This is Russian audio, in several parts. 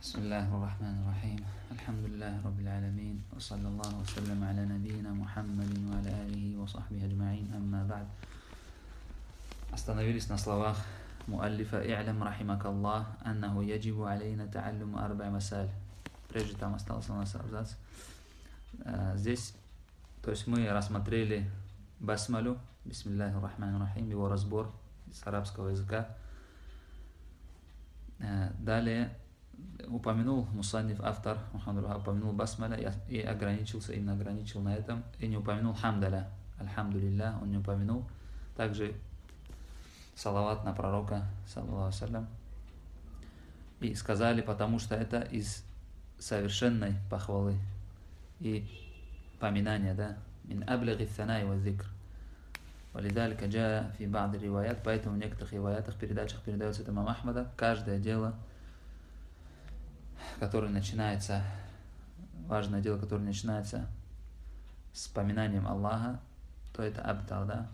بسم الله الرحمن الرحيم الحمد لله رب العالمين وصلى الله وسلم على نبينا محمد وعلى آله وصحبه أجمعين أما بعد. Остановились на словах муаллифа «И'лям рахимакаллах аннаху яджибу алейна та'аллуму арба'и масаль». Прежде там остался у нас абзац. Здесь, то есть мы рассмотрели басмалю, бисмиллахи рахмани рахим, его разбор с арабского языка. Далее упомянул мусанниф, автор упомянул басмаля и ограничился, именно ограничил на этом, и не упомянул хамдаля, альхамдулилля, он не упомянул. Также салават на пророка, саллаллаху ассалям. И сказали, потому что это из совершенной похвалы и поминания, да, мин аблигhi ثناء والذكر. ولذلك جاء في بعض الروايات, поэтому в некоторых риваятах, передачах передается от имама Ахмада, каждое дело, которое начинается, важное дело, которое начинается с поминанием Аллаха, то это абтал, да.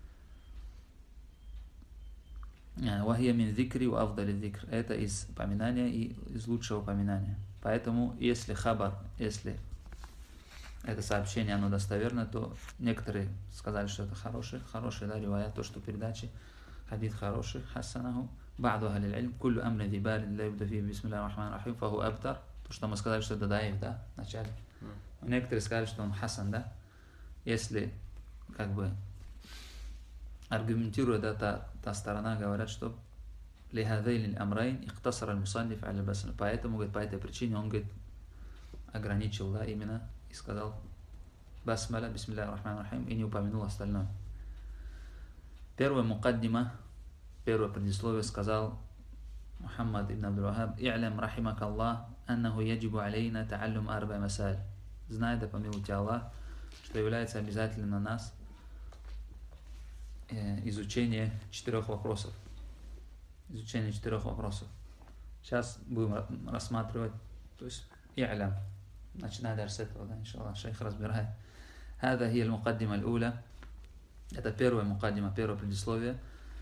Вахия мин зикри ва афдали зикр. Это из поминания и из лучшего поминания. Поэтому, если хабар, если это сообщение, оно достоверно, то некоторые сказали, что это хороший, да, ривая, то, что передачи, хадит хороший, хасанаху. Ба'ду ахлил илм, куллю амрин зибалин, ла юбда фи бисмиллахи рахмани рахим, фаху абтар. То, что мы сказали, что это даиф, да, вначале. Некоторые сказали, что он хасан, да. Если, как бы, аргументируя, да, та сторона, говорят, что лихадейн амрайн ихтасар аль-мусанниф аля басмаля. Поэтому, говорит, по этой причине он, говорит, ограничил, да, именно, и сказал басмаля, бисмиллахи рахмани рахим, и не упомянул остальное. Первое мукаддима, первое предисловие сказал Мухаммад ибн Абдул-Вахаб: «И'лям рахимакаллах аннаху яджибу алейна та'аллум арба'и масаль». Знай, да помилуй тебя Аллах, что является обязательным на нас изучение 4 вопросов. Изучение 4 вопросов. Сейчас будем рассматривать, то есть и'лям. Начиная даже с этого, да, иншаллах, шейх разбирает. Хада хия аль-мукаддима аль-уля. Это первое мукаддима, первое предисловие,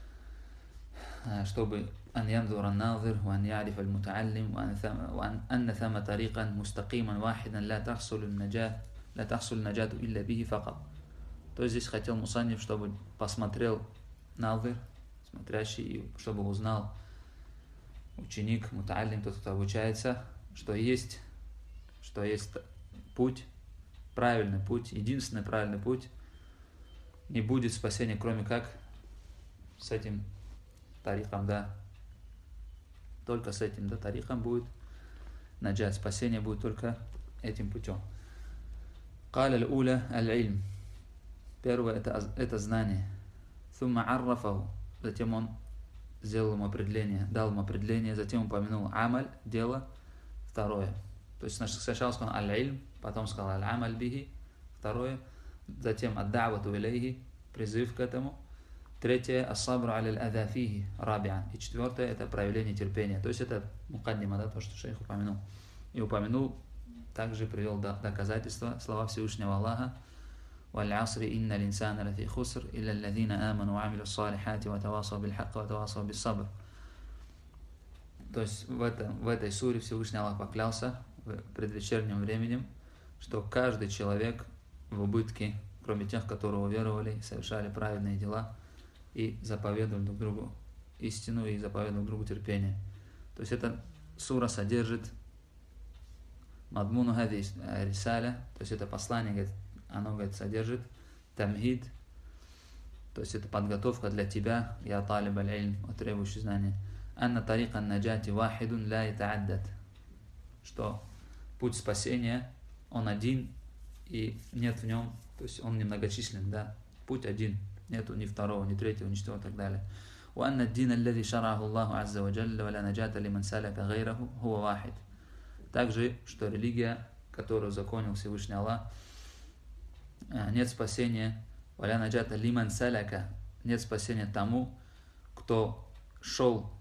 чтобы أن ينظر الناظر وأن يعرف المتعلم وأن ثم طريقا مستقيما واحدا لا تحصل النجاة إلا به فقط. То есть здесь хотел мусанниф, чтобы посмотрел назир, смотрящий, и чтобы узнал ученик, мутааллим, тот, кто обучается, что есть путь, правильный путь, единственный правильный путь. Не будет спасения, кроме как с этим тариком, да. Только с этим, да, тариком будет наджат. Спасение будет только этим путем. Каля аль-уля аль-илм. Первое это знание. Сумма аррафаху. Затем он сделал ему определение, дал ему определение, затем упомянул амаль, дело. Второе. То есть сначала сказал аль-илм, потом сказал аль-амаль бихи. Второе. Затем ад-да'вату илейхи, призыв к этому. Третье, ас-сабру аля-аль-адha фихи, раби'ан. И четвертое, это проявление терпения. То есть это мукаддима, да, то, что шейх упомянул. И упомянул, также привел доказательства, слова Всевышнего Аллаха: «Валь-асри инна линсана лафи хуср, илля аллазина аману ва амилу ссалихати ва тавасау биль-хакки ва тавасау bis-сабр». То есть в этой суре Всевышний Аллах поклялся предвечерним временем, что каждый человек в убытке, кроме тех, которые уверовали и совершали праведные дела, и заповедовали друг другу истину, и заповедовали друг другу терпение. То есть эта сура содержит мадмуну хадис рисаля, то есть это послание, говорит, оно, говорит, содержит тамхид, то есть это подготовка для тебя, я талиб аль-илм, требующий знания. Анна тарика наджати вахидун ла ятааддат, что путь спасения, он один, и нет в нем, то есть он немногочислен, да, путь один, нету ни второго, ни третьего, ни четвертого и так далее. وأن الدين الذي شرعه الله عز وجل ولا نجاة لمن سلك غيره هو واحد. Также, что религия, которую законил Всевышний Аллах, нет спасения, ولا نجاة لمن سلك, нет спасения тому, кто шел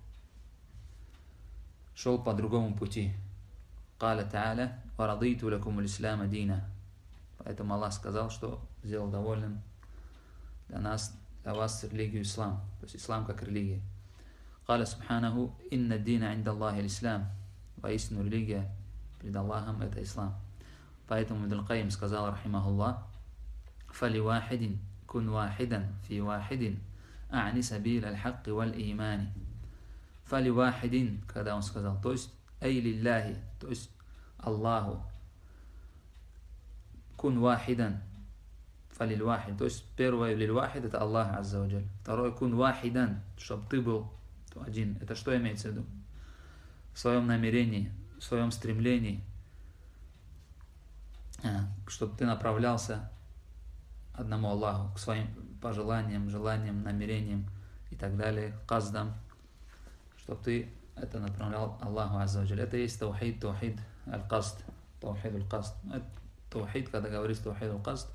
по другому пути. قال تعالى ورضيت لكم الإسلام دينا. Поэтому Аллах сказал, что сделал довольным для вас религию ислам, то есть ислам как религия. قال سبحانه إن الدين عند الله الإسلام Воистину религия перед Аллахом это ислам. Поэтому Ибн Аль-Кайим сказал, рахимахуллах, «Фали вахидин кун вахидан фи вахидин а'ни сабил аль-хакки валь-имани». Фали вахидин, когда он сказал, то есть эй лилляхи, то есть Аллаху, кун вахидан, фалиль вахид, то есть первое лиль вахид это Аллах азза ва джаль. Второе кун вахидан, чтобы ты был один. Это что имеется в виду? В своем намерении, в своем стремлении, чтобы ты направлялся одному Аллаху, к своим пожеланиям, желаниям, намерениям и так далее, каздам, чтобы ты это направлял Аллаху азза ва джаль. Это есть таухид аль-каст, таухид аль-каст. Таухид, когда говорится таухид аль-каст,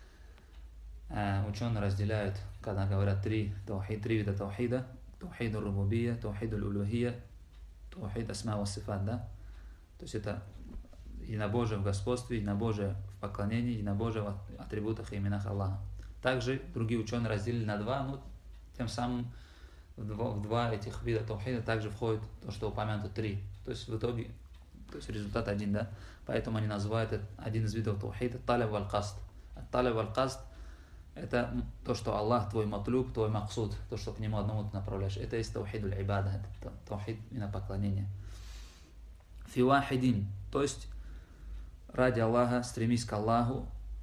ученые разделяют, когда говорят три вида таухида: таухид аль-рубубия, таухид аль-улухия, таухид асма ва сифат, да? То есть это единобожие в господстве, единобожие в поклонении, единобожие в атрибутах и именах Аллаха. Также другие ученые разделили на два, но тем самым в два этих вида таухида также входит то, что упомянуто три. То есть в итоге, то есть результат один, да? Поэтому они называют один из видов таухида таляб валь-каст. Таляб валь-каст это то, что Аллах твой матлуб, твой максуд, то, что к нему одному ты направляешь. Это есть таухид аль-ибада, это таухид именно поклонение. Фи вахидин, то есть ради Аллаха, стремись к Аллаху,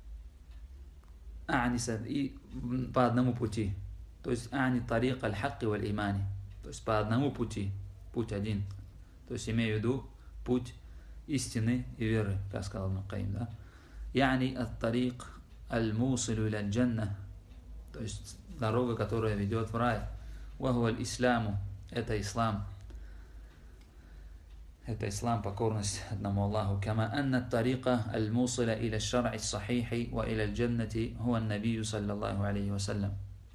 и по одному пути. То есть ани тарик аль-хакки валь-имани, то есть по одному пути, путь один. То есть имею в виду путь истины и веры, как сказал Ибн Аль-Кайим, да? Яни ат-тарик аль-мусилу иля аль-джанна, то есть дорога, которая ведет в рай. Ваху аль-исламу, это ислам. Это ислам, покорность одному Аллаху. Кама анна ат-тарика аль-мусила иля аль-шар'и ас-сахихи ва иля аль-джаннати хуа ан-набию саллаллаху алейхи ва саллям.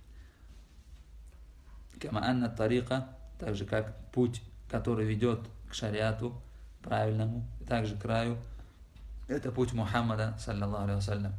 Кама анна ат-тарика, так же как путь, который ведет к шариату правильному, и также к раю, это путь Мухаммада саллаллаху алейхи ва саллям.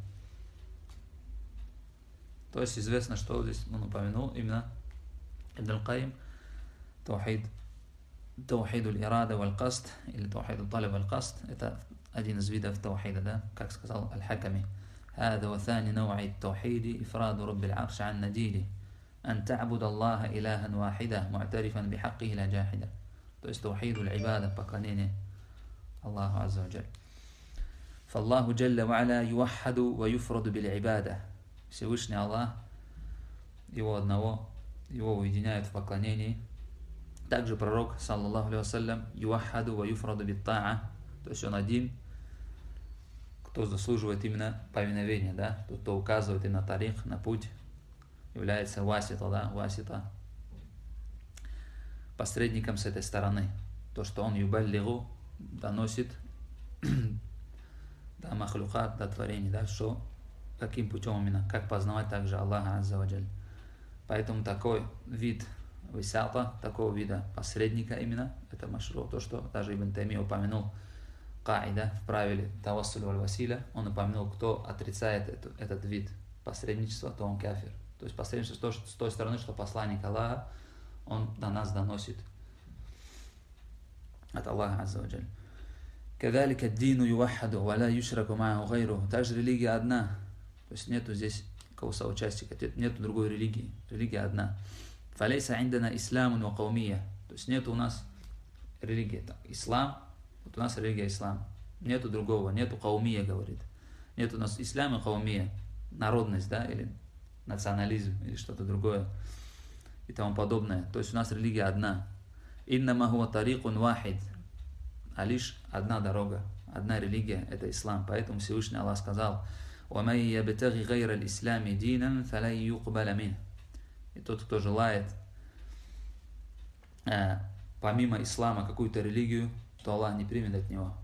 То есть известно, что здесь он упомянул именно Ибн Аль-Кайим, таухид аль-ирада валь-каст, или таухид аль-талиб валь-каст, это один из видов таухида, да, как сказал Аль-Хаками. هذا وثاني نوع التوحيد إفراد رب العرش عن نديله أن تعبد الله إلها واحدا معترفا بحقه لا جاحدا. То есть таухид аль-ибада, поклонение Аллаху азза ва джаль. فالله جل وعلا يوحد ويفرد بالعبادة. Всевышний Аллах, его одного, его уединяют в поклонении. Также пророк, саллаллаху алейхи вассалям, юахаду ва юфраду биттаа, то есть он один, кто заслуживает именно повиновения, да, тот, кто указывает им на тарих, на путь, является васита, да, васита, посредником с этой стороны. То, что он юбаллигу, доносит до махлюкат, до творений, да, что каким путем именно, как познавать также Аллаха азза ва джаль. Поэтому такой вид висата, такого вида посредника именно, это машру, то, что даже Ибн Тайми упомянул каида в правиле тавассуль валь-василя, он упомянул, кто отрицает этот вид посредничества, то он кафир. То есть посредничество с той стороны, что посланник Аллаха, он до нас доносит от Аллаха азза ва джаль. Кадалика ад-дину юваххаду ва ла юшраку ма'аху гайруху. Также религия одна. То есть нету здесь кого соучастника, нету другой религии. Религия одна. Фалейса индана исламун ва каумия. То есть нету у нас религии. Ислам, вот у нас религия ислам. Нету другого, нету каумия, говорит. Нет у нас ислам и каумия. Народность, да, или национализм, или что-то другое. И тому подобное. То есть у нас религия одна. Иннама хуа тарикун вахид. А лишь одна дорога, одна религия, это ислам. Поэтому Всевышний Аллах сказал: وَمَنْ يَبْتَغِ غَيْرَ الْإِسْلَامِ دِينًا فَلَنْ يُقْبَلَ مِنْهُ. И тот, кто желает помимо ислама какую-то религию, то Аллах не примет от него.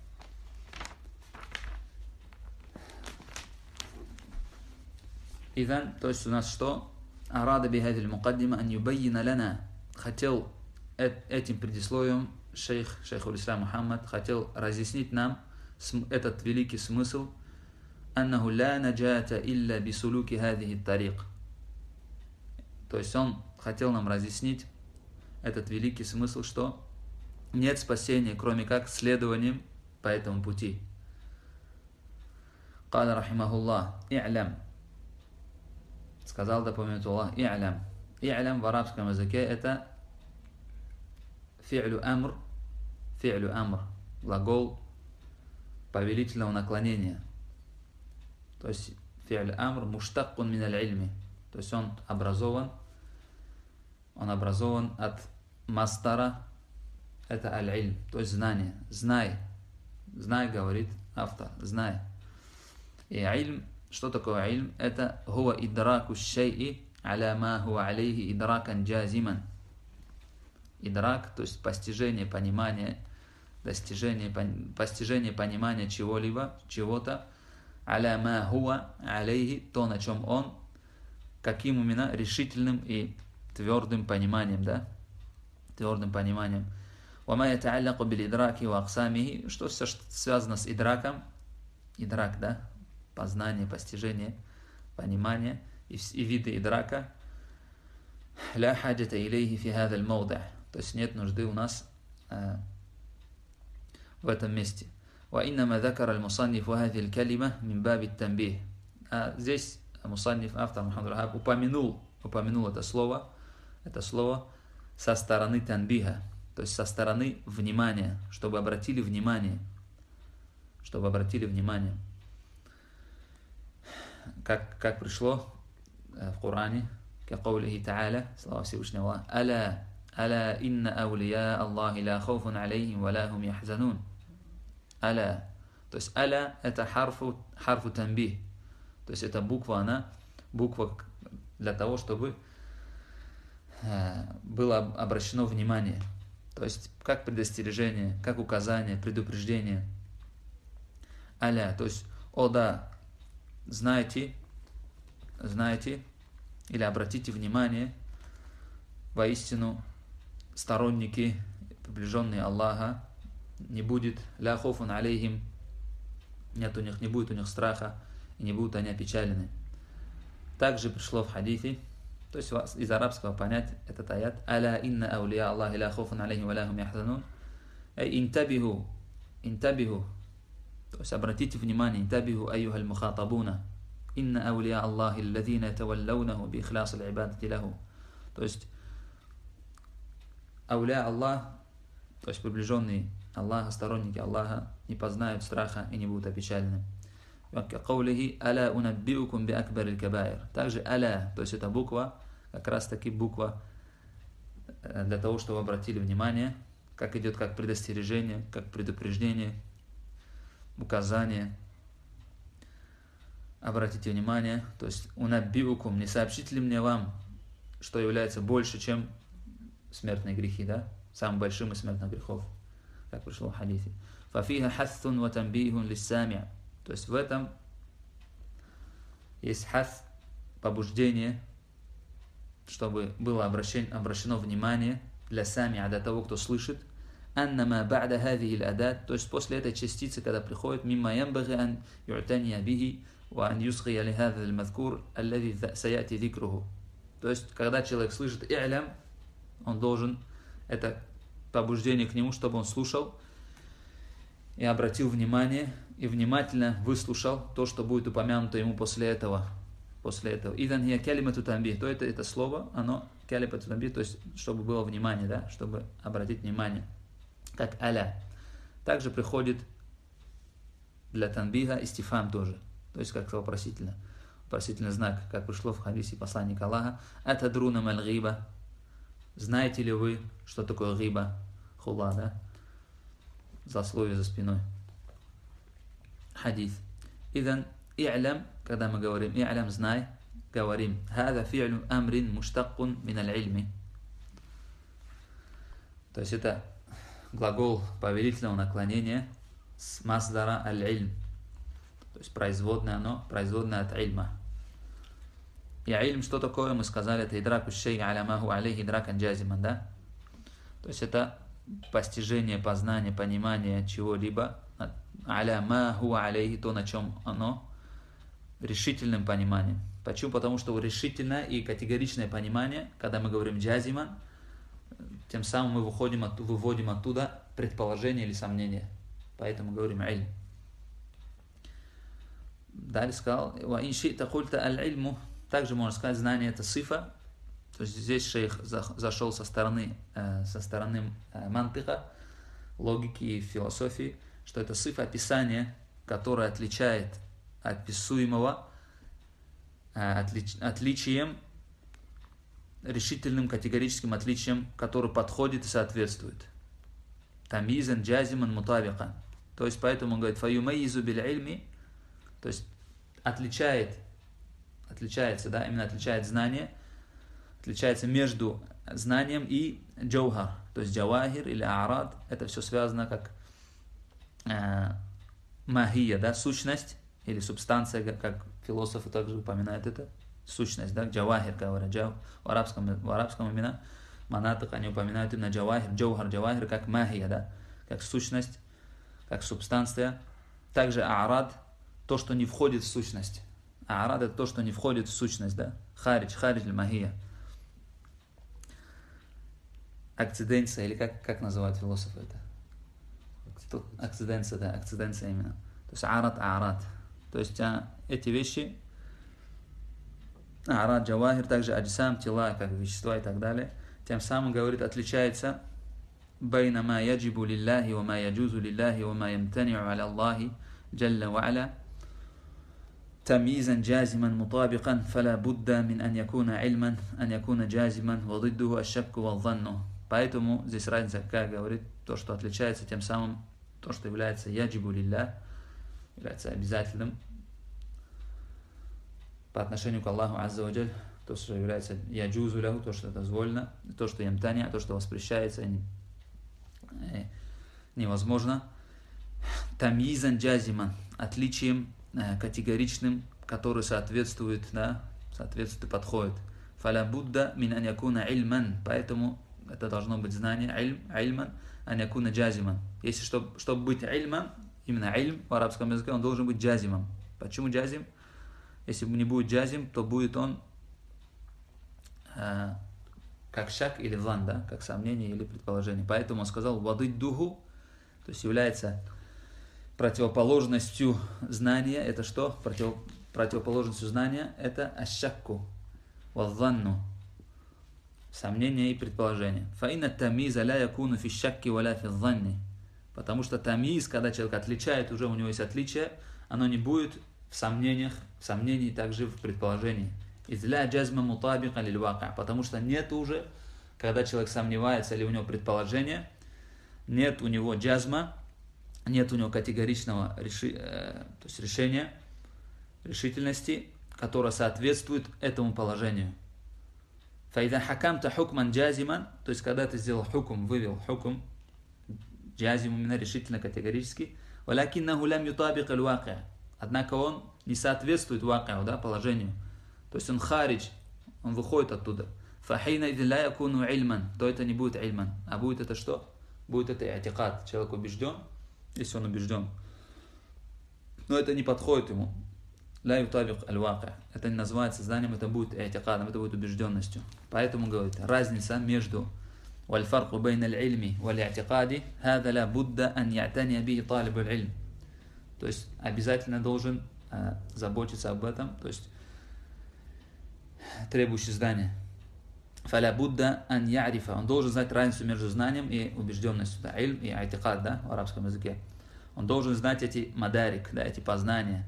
Идан, то есть у нас что? Арада бихади аль-мукаддима ан юбаййина лана. Хотел этим предисловием шейх аль-Ислам Мухаммад хотел разъяснить нам этот великий смысл: аннаху ла наджата илля бисулуки хадихи тарик. То есть он хотел нам разъяснить этот великий смысл, что нет спасения, кроме как следованием по этому пути. قال رحمه الله اعلم, сказал, да помянет Аллах, اعلم. اعلم в арабском языке это фи'лю амр, глагол повелительного наклонения. То есть фи'ль амр муштаккун мин аль-ильми. То есть он образован от мастара, это аль-ильм, то есть знание. Знай, говорит автор, знай. И ильм, что такое ильм? Это хуа идраку шайи аля ма хуа алейхи идракан джазиман. Идрак, то есть постижение, понимание, постижение понимания чего-либо, чего-то, аля ма хуа алейхи, то, на чем он, каким именно решительным и твердым пониманием, да? Твердым пониманием. وما يتعلق بالإدراك وأقسامه, что все связано с идраком, идрак, да? Познание, постижение, понимание и виды идрака. لا حاجة إليه في هذا الموضع. То есть нет нужды у нас в этом месте. وإنما ذكر المصنف هذه الكلمة من باب التنبيه. Здесь мусанниф, автор Мухаммад Рахаб, упомянул это слово со стороны танбиха, то есть со стороны внимания, чтобы обратили внимание. Как пришло в Коране, كقوله تعالى, слава Всевышнего Аллаха, ألا إن أولياء الله لا خوف عليهم ولا هم يحزنون. ألا, то есть ألا это харфу танбих, то есть это буква для того, чтобы было обращено внимание. То есть как предостережение, как указание, предупреждение. Аля, то есть, о да, знайте, или обратите внимание, воистину сторонники, приближенные Аллаха, не будет ля хофун алейхим, не будет у них страха, и не будут они опечалены. Также пришло в хадисе, то есть из арабского понять этот аят, аля инна аулия Аллахи ля хофун алейхим ва ля хум яхзанун, интабиху, то есть обратите внимание, интабиху айюхаль мухатабуна, инна аулия Аллахи алладзина таваллаунаху би ихляс аль-ибадати лаху. То есть аулия Аллах, то есть приближенные Аллаха, сторонники Аллаха, не познают страха и не будут опечалены. Каулихи аля унаббиукум би акбар аль-кабаир. Также аля, то есть это буква, как раз таки буква для того, чтобы обратили внимание, как идет как предостережение, как предупреждение, указание. Обратите внимание, то есть унаббиукум, не сообщите ли мне вам, что является больше, чем смертные грехи, да? Самым большим из смертных грехов, как пришло в хадисе. Фафиха хассун ва танбихун лиссами'. То есть в этом есть хас, побуждение, чтобы было обращено внимание для сами'а, для того, кто слышит. Аннама ба'да хазихи аль-адат, то есть после этой частицы, когда приходит мимма янбагhi ан ю'тания бихи ва ан юсгия ли хаза аль-мазкур аллази саяти зикруху. То есть когда человек слышит и'лям, он должен, это побуждение к нему, чтобы он слушал и обратил внимание, и внимательно выслушал то, что будет упомянуто ему после этого. Идан хия калимату танбих, то это слово, оно калимату танбих, то есть чтобы было внимание, да, чтобы обратить внимание. Как аля. Также приходит для танбиха истифам тоже, то есть как вопросительный знак, как пришло в хадисе посланника Аллаха. Атадруна маль гиба. Знаете ли вы, что такое гиба? Хула, да? Злословие за спиной. Хадис. Идан и'лям, когда мы говорим и'лям, знай, говорим хаза фи'лю амрин муштаккун мин аль-ильми. То есть это глагол повелительного наклонения с маздара аль-ильм. То есть производное от ильма. И ильм, что такое? Мы сказали, это идраку шей аля маху алейхи идракан джазиман, да? То есть это постижение, познание, понимание чего-либо, аля маху алейхи, то, на чем оно, решительным пониманием. Почему? Потому что решительное и категоричное понимание, когда мы говорим джазиман, тем самым мы выводим оттуда предположение или сомнение. Поэтому говорим «илм». Далее сказал «Ва ин ши'та культа аль-ильму». Также можно сказать, знание это сифа. То есть здесь шейх зашел со стороны мантыка, логики и философии, что это сифа описание, которое отличает описуемого отличием, решительным категорическим отличием, который подходит и соответствует. Тамизан, джазиман, мутабикан. То есть поэтому он говорит «фаюмайизу биль-ильми», то есть отличается, да, именно отличает знание, отличается между знанием и джаугар, то есть джавахир или аарад, это все связано как махия, да, сущность или субстанция, как философы также упоминают это, сущность, да, джавахир, говорят, в арабском именно манатык они упоминают именно джавахир, джавахир как махия, да, как сущность, как субстанция. Также аарад, то, что не входит в сущность. Аарад это то, что не входит в сущность, да, харидж аль-махия. Акциденция, или как называют философы это? Акциденция, да, акциденция именно. То есть аарад. То есть эти вещи, аарад, джавахир, также аджсам, тела, как вещества и так далее, тем самым, говорит, отличается байна ма яджибу лиллахи ва ма яджузу лиллахи ва ма ямтани'у аля Аллахи джалля ва аля тамизан джазиман мутабикан фала будда мин ан якуна ильман ан якуна джазиман ва диддуху аш-шакку ва дhanну. Поэтому здесь разница, как говорит, то, что отличается тем самым, то, что является яджибу лиллах, является обязательным по отношению к Аллаху азза ва джаль, то, что является яджузу ляху, то, что дозволено, то, что ямтаня, то, что воспрещается, невозможно. Тамизан джазиман, отличием категоричным, который соответствует, да, соответствует и подходит. Фаля будда мин ан якуна ильман, поэтому это должно быть знание, ильман, ан якуна джазиман. Если чтобы быть ильман, именно ильм в арабском языке, он должен быть джазимом. Почему джазим? Если не будет джазим, то будет он как шак или влан, да, как сомнение или предположение. Поэтому он сказал вадиддуху, то есть является противоположностью знания. Это что? Противоположностью знания это аш-шакку ва-дhanну, сомнение и предположение. Фаинна тамиза ля якуну фи шакки ва ля фи дhanни. Потому что тамиз, когда человек отличает, уже у него есть отличие, оно не будет в сомнении также в предположении. Изля джазма мутабика лиль вака, потому что нет уже, когда человек сомневается или у него предположение, нет у него джазма, нет у него категоричного решения, решительности, которая соответствует этому положению. Файда хакамта хукман джазиман, то есть когда ты сделал хукм, вывел хукм, джазим именно решительно, категорически, валякиннаху лям ютабик аль вака, однако он не соответствует вака, да, положению. То есть он харидж, он выходит оттуда. Фахейна идилля якуну ильман, то это не будет ильман. А будет это что? Будет это и'тикад. Человек убежден, если он убежден. Но это не подходит ему. Ля ютабик аль-вака. Это не называется знанием, это будет и'тикадом, это будет убежденностью. Поэтому, говорит, разница между валь-фарку бейн аль-ильми валь-и'тикади хада ла будда ан я'тания бихи талибу аль-ильм. То есть обязательно должен заботиться об этом, то есть требующий знания. Фаля будда ан я'рифа. Он должен знать разницу между знанием и убежденностью. Да, ильм и айтикад, да, в арабском языке. Он должен знать эти мадарик, да, эти познания.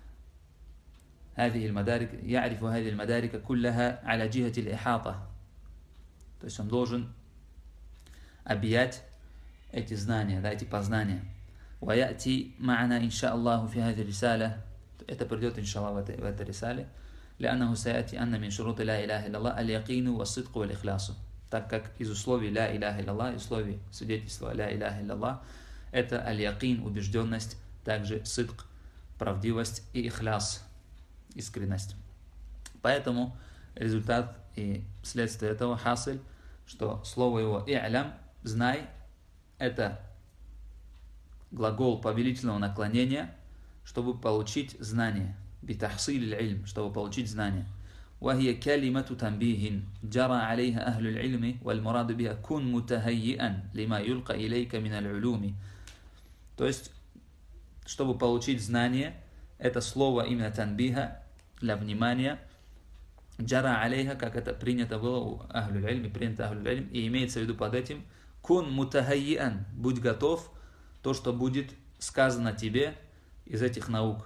هذه المدارك يعرف هذه المدارك كلها على جهة الإحاطة. То есть он должен объять эти знания, да, эти познания. ويأتي معنا إن شاء الله في هذه الرسالة. Это придет, иншаллах, в этой рисале. لأنه سيأتي أن من شروط لا إله إلا الله اليقين والصدق والإخلاص. Так как из условий لا إله إلا الله, из условий свидетельства لا إله إلا الله, это аль-якин, убежденность, также сидк, правдивость и ихляс, искренность. Поэтому результат и следствие этого хасиль, что слово его и'лям, знай, это глагол повелительного наклонения, чтобы получить знание. Битахсиль иль, чтобы получить знание. وهي كلمة تنبيه جرى عليها أهل العلم والمراد بها كن متهيئا لما يلقى إليك من العلوم. То есть, чтобы получить знание, это слово именно танбиха, для внимания, джара алейха, как это принято было у ахлюль ильм, принято ахлюль ильм, и имеется в виду под этим кун мутахайян, будь готов, то, что будет сказано тебе из этих наук.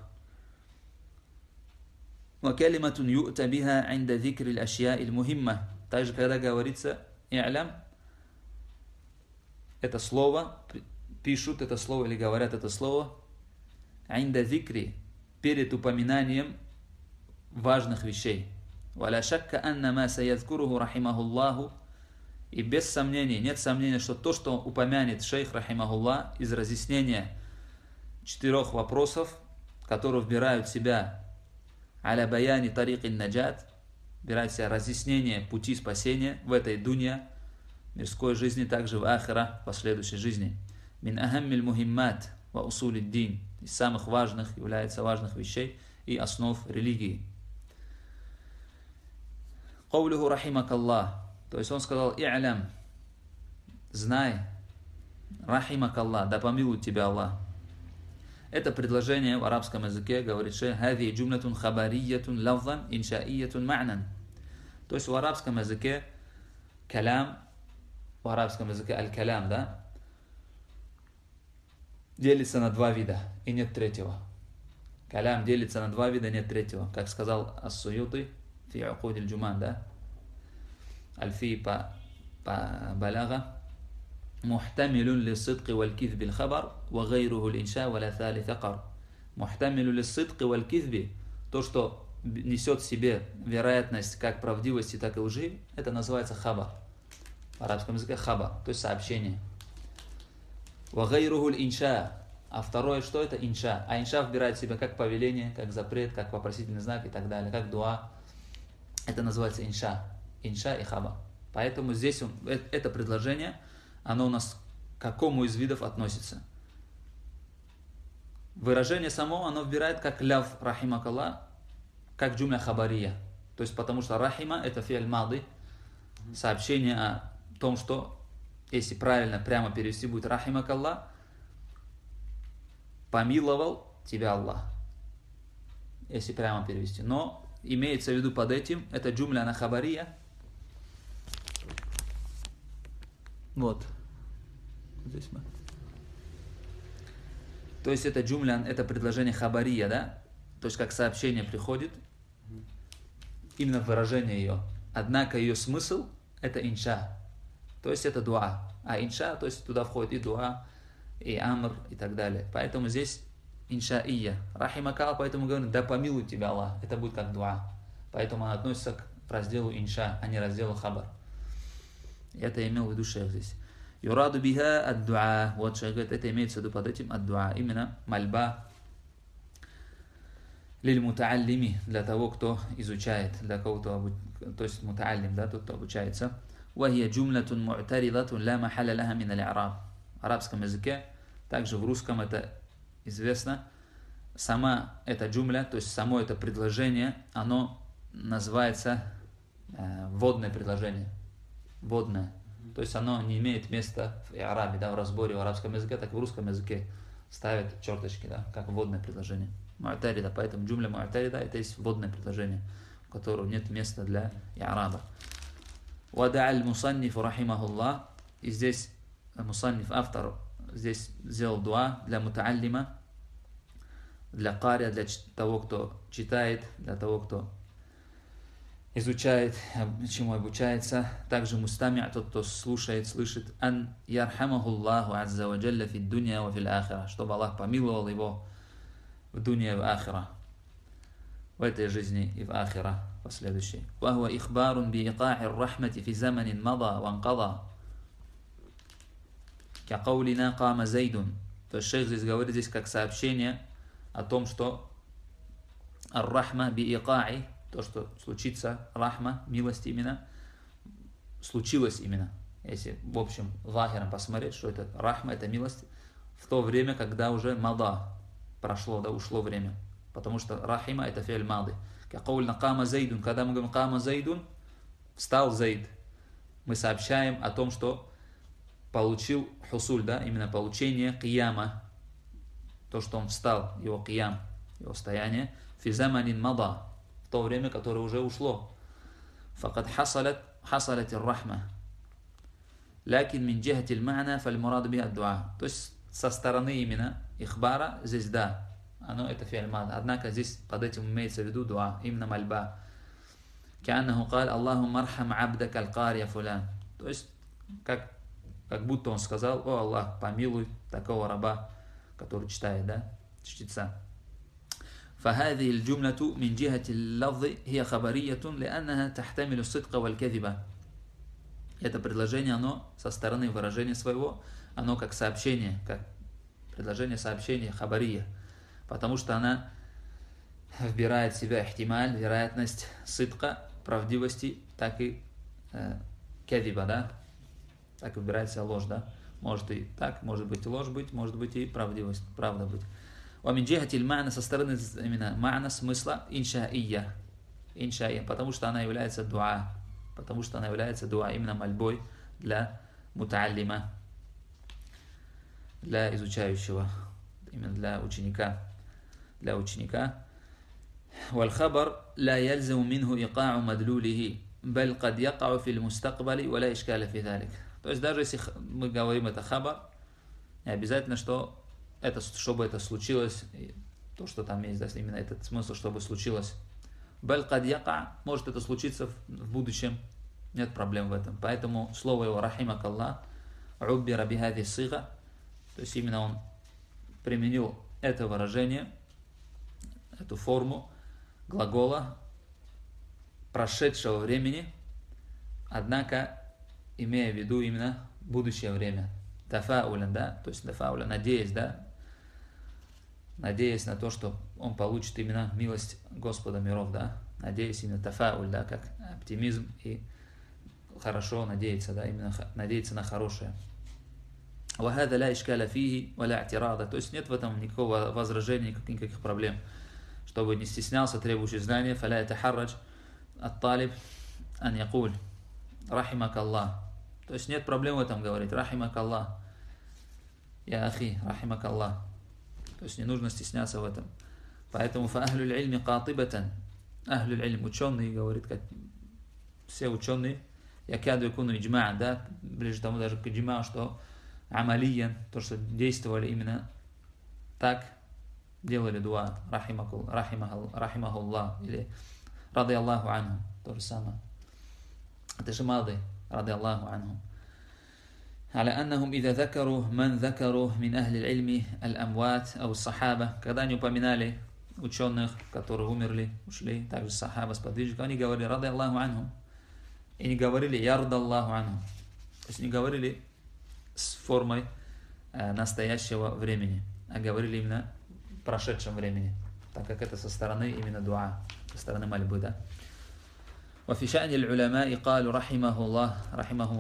وكلمة يؤتى بها عند ذكر الأشياء المهمة. Также, когда говорится «и'лям», это слово, пишут это слово или говорят это слово «عند ذكر», перед упоминанием важных вещей. ولا شك أن ما سيذكره رحمه الله. И без сомнений, нет сомнения, что то, что упомянет шейх рахимахуллах из разъяснения 4 вопросов, которые вбирают в себя аля баяни тарик ин-наджат, вбирают в себя разъяснение пути спасения в этой дунья, мирской жизни, также в ахира, в последующей жизни. Мин ахаммиль мухиммат ва усулид дин, из самых важных является важных вещей и основ религии. Каулюху рахимакаллах. То есть он сказал «И'лям», знай, рахимакаллах, да помилует тебя Аллах. Это предложение в арабском языке, говорит шейх, «Хази джумлатун хабариятун лавзан иншаиятун ма'нан». То есть в арабском языке калям, в арабском языке аль-калям, да, делится на 2 вида, и нет третьего. Калям делится на 2 вида, нет третьего. Как сказал Ас-Суюти, фи акудиль джуман, да, Альфи по балага, мухтамилун лиссидки валь кизби л-хабар, ва гайруху л-инша ва ла thalitha qar. Мухтамилу лиссидки валь кизби, то, что несет в себе вероятность как правдивости, так и лжи, это называется хабар. В арабском языке хабар, то есть сообщение. Ва гайруху л-инша. А второе, что это? Инша. А инша вбирает в себя как повеление, как запрет, как вопросительный знак и так далее, как дуа. Это называется инша. Инша и хаба. Поэтому здесь это предложение, оно у нас к какому из видов относится? Выражение само, оно вбирает как ляв рахимакаллах, как джумля хабария. То есть потому что рахима это фи'ль мады, сообщение о том, что, если правильно прямо перевести, будет рахимакаллах, помиловал тебя Аллах. Если прямо перевести. Но имеется в виду под этим, это джумля на хабария. Вот. Здесь мы. То есть это джумля, это предложение хабария, да? То есть как сообщение приходит, именно выражение ее. Однако ее смысл это инша. То есть это дуа. А инша, то есть туда входит и дуа, и амр, и так далее. Поэтому здесь иншаия. Рахимакаллах, поэтому говорим, да помилует тебя Аллах. Это будет как дуа. Поэтому она относится к разделу инша, а не разделу хабар. Это имел в виду шейх здесь. Юраду биха ад-дуа. Вот шейх говорит, это имеется в виду под этим ад-дуа. Именно мольба лиль-мутааллими, для того, кто изучает, для кого-то, то есть мутааллим, да, тот, кто обучается. Вахия джумлатун му'таридатун ла махаля лаха мин аль-араб. В арабском языке, также в русском это известно, сама эта джумля, то есть само это предложение, оно называется вводное предложение. Вводное. То есть оно не имеет места в арабе, да, в разборе в арабском языке, так и в русском языке ставят черточки, да, как вводное предложение. Му'тарида, поэтому джумля му'тарида это есть вводное предложение, у которого нет места для араба. Вадa'аль мусаннифу рахимахуллах. И здесь мусанниф, автор, здесь сделал дуа для мутааллима, для кария, для того, кто читает, для того, кто изучает, чему обучается. Также мустами', тот, кто слушает, слышит, ан ярхамахуллаху азза ва джалля фи дунья ва фил ахира, чтобы Аллах помиловал его в дунья и в ахира, в этой жизни и в ахира последующей. Ва хуа ихбарун би иqa'i ар-рахмати фи заманин мада ва анqada ка каулина кама зайдун. То есть шейх здесь говорит здесь как сообщение о том, что ар-рахма би иqa'i, то, что случится, рахма, милость именно, случилось именно. Если в общем захиром посмотреть, что это рахма, это милость, в то время, когда уже мада прошло, да, ушло время. Потому что рахима это фи'ль мады. Каулна кама зайдун. Когда мы говорим кама зайдун, встал Зайд, мы сообщаем о том, что получил хусуль, да, именно получение кияма, то, что он встал, его киям, его стояние, фи заманин мада, в то время, которое уже ушло. Факад хасалат ир-рахма. Лакин мин джихати аль-ма'на фаль-мурад биха ад-дуа. То есть со стороны именно ихбара здесь да, оно это фи'аль мад. Однако здесь под этим имеется в виду дуа, именно мольба. Ка'аннаху каль Аллахумма архам абдака аль-кария фулян. То есть как будто он сказал: о Аллах, помилуй такого раба, который читает, да, чтеца. فهذه الجملة من جهة اللفظ هي خبرية لأنها تحتمل الصدق والكذب. Это предложение, оно со стороны выражения своего, оно как сообщение, как предложение сообщения, хабария, потому что она вбирает в себя ихтималь, вероятность сидка, правдивости, так и кадиба, да, так и вбирает в себя ложь, да, может и так, может быть и ложь быть, может быть и правдивость, правда быть. Вамин джихатиль ма'на, со стороны именно ма'на, смысла, инша'ия, потому что она является дуа, именно мольбой для мутааллима, для изучающего, именно для ученика. والخبر لا يلزم منه إيقاع مدلوله بل قد يقع في المستقبل ولا إشكال في ذلك. То есть даже если мы говорим это хабар, не обязательно, что это, чтобы это случилось, то, что там есть, да, именно этот смысл, чтобы случилось. Баль кад яка, может это случиться в будущем, нет проблем в этом. Поэтому слово его рахимак Аллах, уббира бихади сига, то есть именно он применил это выражение, эту форму глагола прошедшего времени, однако имея в виду именно будущее время. Тафаулян, да, то есть тафаулян, надеясь, да, надеясь на то, что он получит именно милость Господа миров, да, надеясь именно тафауль, да, как оптимизм и хорошо надеяться, да, именно надеяться на хорошее. وهذا لا إشكال فيه ولا اعتراض, то есть нет в этом никакого возражения, никаких проблем. Чтобы не стеснялся требующий знания, فلا يتحرج الطالب أن يقول رحمك الله. То есть нет проблем в этом говорить رحمك الله يا أخي رحمك الله. То есть не нужно стесняться в этом. Поэтому فأهل العلم قاطبة, أهل العلم, ученые, говорит, как все ученые, якаду якуну иджма, да, ближе тому даже к иджма, что амалиян, то, что действовали именно так, делали дуа, рахимахуллах, или рады Аллаху анху, то же самое. Это же мады, рады Аллаху анху. على أنهم إذا ذكروا من ذكروا من أهل العلم الأموات أو الصحابة, когда они упоминали ученых, которые умерли, ушли, также сахаба, сподвижников, они говорили рады Аллаху анху, и не говорили ярда Аллаху анху, то есть не говорили с формой настоящего времени, а говорили именно в прошедшем времени, так как это со стороны именно дуа, со стороны мольбы, да. وفي شأن العلماء قالوا رحمهم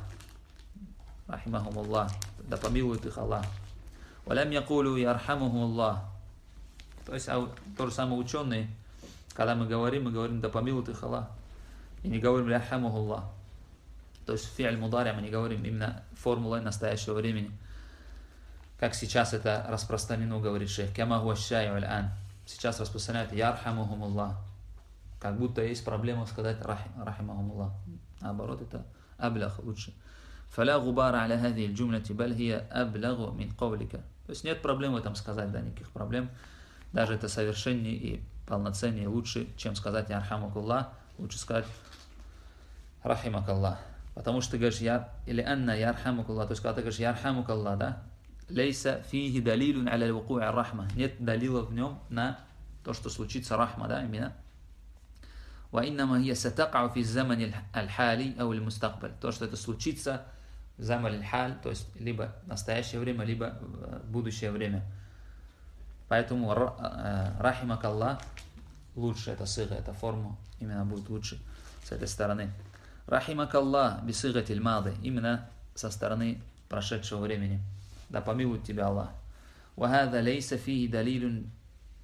الله, да помилует их Аллах. ولم يقولوا يرحمهم الله. То есть то же самое ученые, когда мы говорим да помилует их Аллах, и не говорим ярхамуху Аллах. То есть фи'аль мудари мы не говорим именно формулой настоящего времени, как сейчас это распространено, говорит шейх. Кама хуа шай'у аль-ан. Сейчас распространяют ярхамухум Аллах, как будто есть проблема сказать рахимахум Аллах. Наоборот, это аблях, лучше. فلا غبار على هذه الجملة بل هي أبلغ من قولك. То есть нет проблем в этом сказать, да, никаких проблем. Даже это совершеннее и полноценнее, лучше, чем сказать ярхамукуллах, лучше сказать рахимакаллах. Потому что ты говоришь или анна ярхамукуллах, то есть когда ты говоришь ярхамукаллах, да, лейса фихи далилун аля вуку'и рахма, нет далила в нем на то, что случится рахма, да, именно. وإنما هي ستقع في الزمن الحالي أو المستقبل. То, что это случится в заман аль-халь, то есть либо настоящее время, либо будущее время. Поэтому рахимак Аллах лучше, это сига, эта форма именно будет лучше с этой стороны. Рахимак Аллах бисигатиль мады, именно со стороны прошедшего времени. Да помилует тебя Аллах. وهذا ليس فيه دليل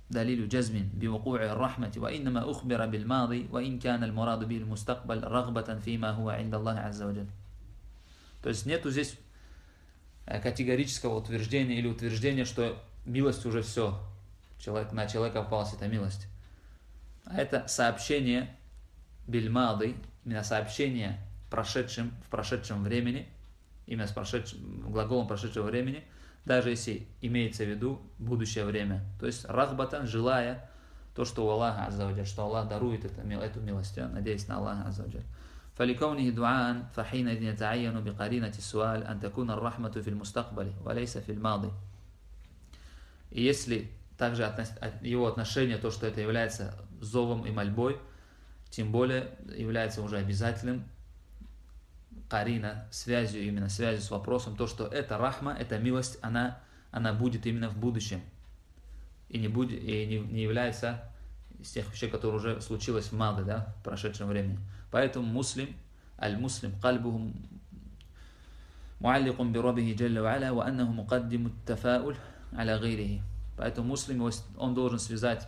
دليل جزم بوقوع الرحمة وإنما أخبر بالماضي وإن كان المراد به المستقبل رغبة فيما هو عند الله عز وجل. То есть нету здесь категорического утверждения или утверждения, что милость уже все, на человека попалась эта милость. А это сообщение бильмады, именно сообщение в прошедшем времени, именно с глаголом прошедшего времени, даже если имеется в виду будущее время. То есть рахбатан, желая то, что у Аллаха аззаваджаль, что Аллах дарует эту милость, надеясь на Аллаха аззаваджаль. فلكونه دعاء فحينئذ يتعين بقرينة السؤال أن تكون الرحمة في المستقبل وليس في الماضي. И если также его отношение, то, что это является зовом и мольбой, тем более является уже обязательным карина, связью, именно связью с вопросом, то, что эта рахма, эта милость, она будет именно в будущем. И не является из тех вещей, которые уже случилось в маде, да, в прошедшем времени. Поэтому муслим, аль-муслим, кальбуху муалликум би раббихи джалля ва аля, ва аннаху мукаддиму тафауль аля гайрихи. Поэтому муслим, он должен связать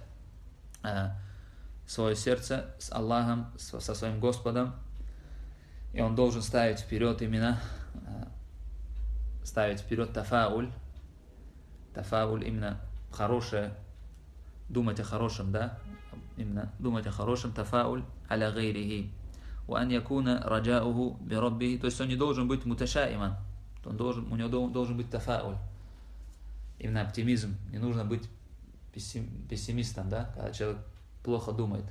свое сердце с Аллахом, со своим Господом, и он должен ставить вперед тафауль именно хорошее, думать о хорошем, да, именно думать о хорошем, тафауль аля гайрихи. وأن يكون رجاؤه بربه, то есть он не должен быть муташаиман, у него должен быть тафауль, именно оптимизм, не нужно быть пессимистом, да, когда человек плохо думает,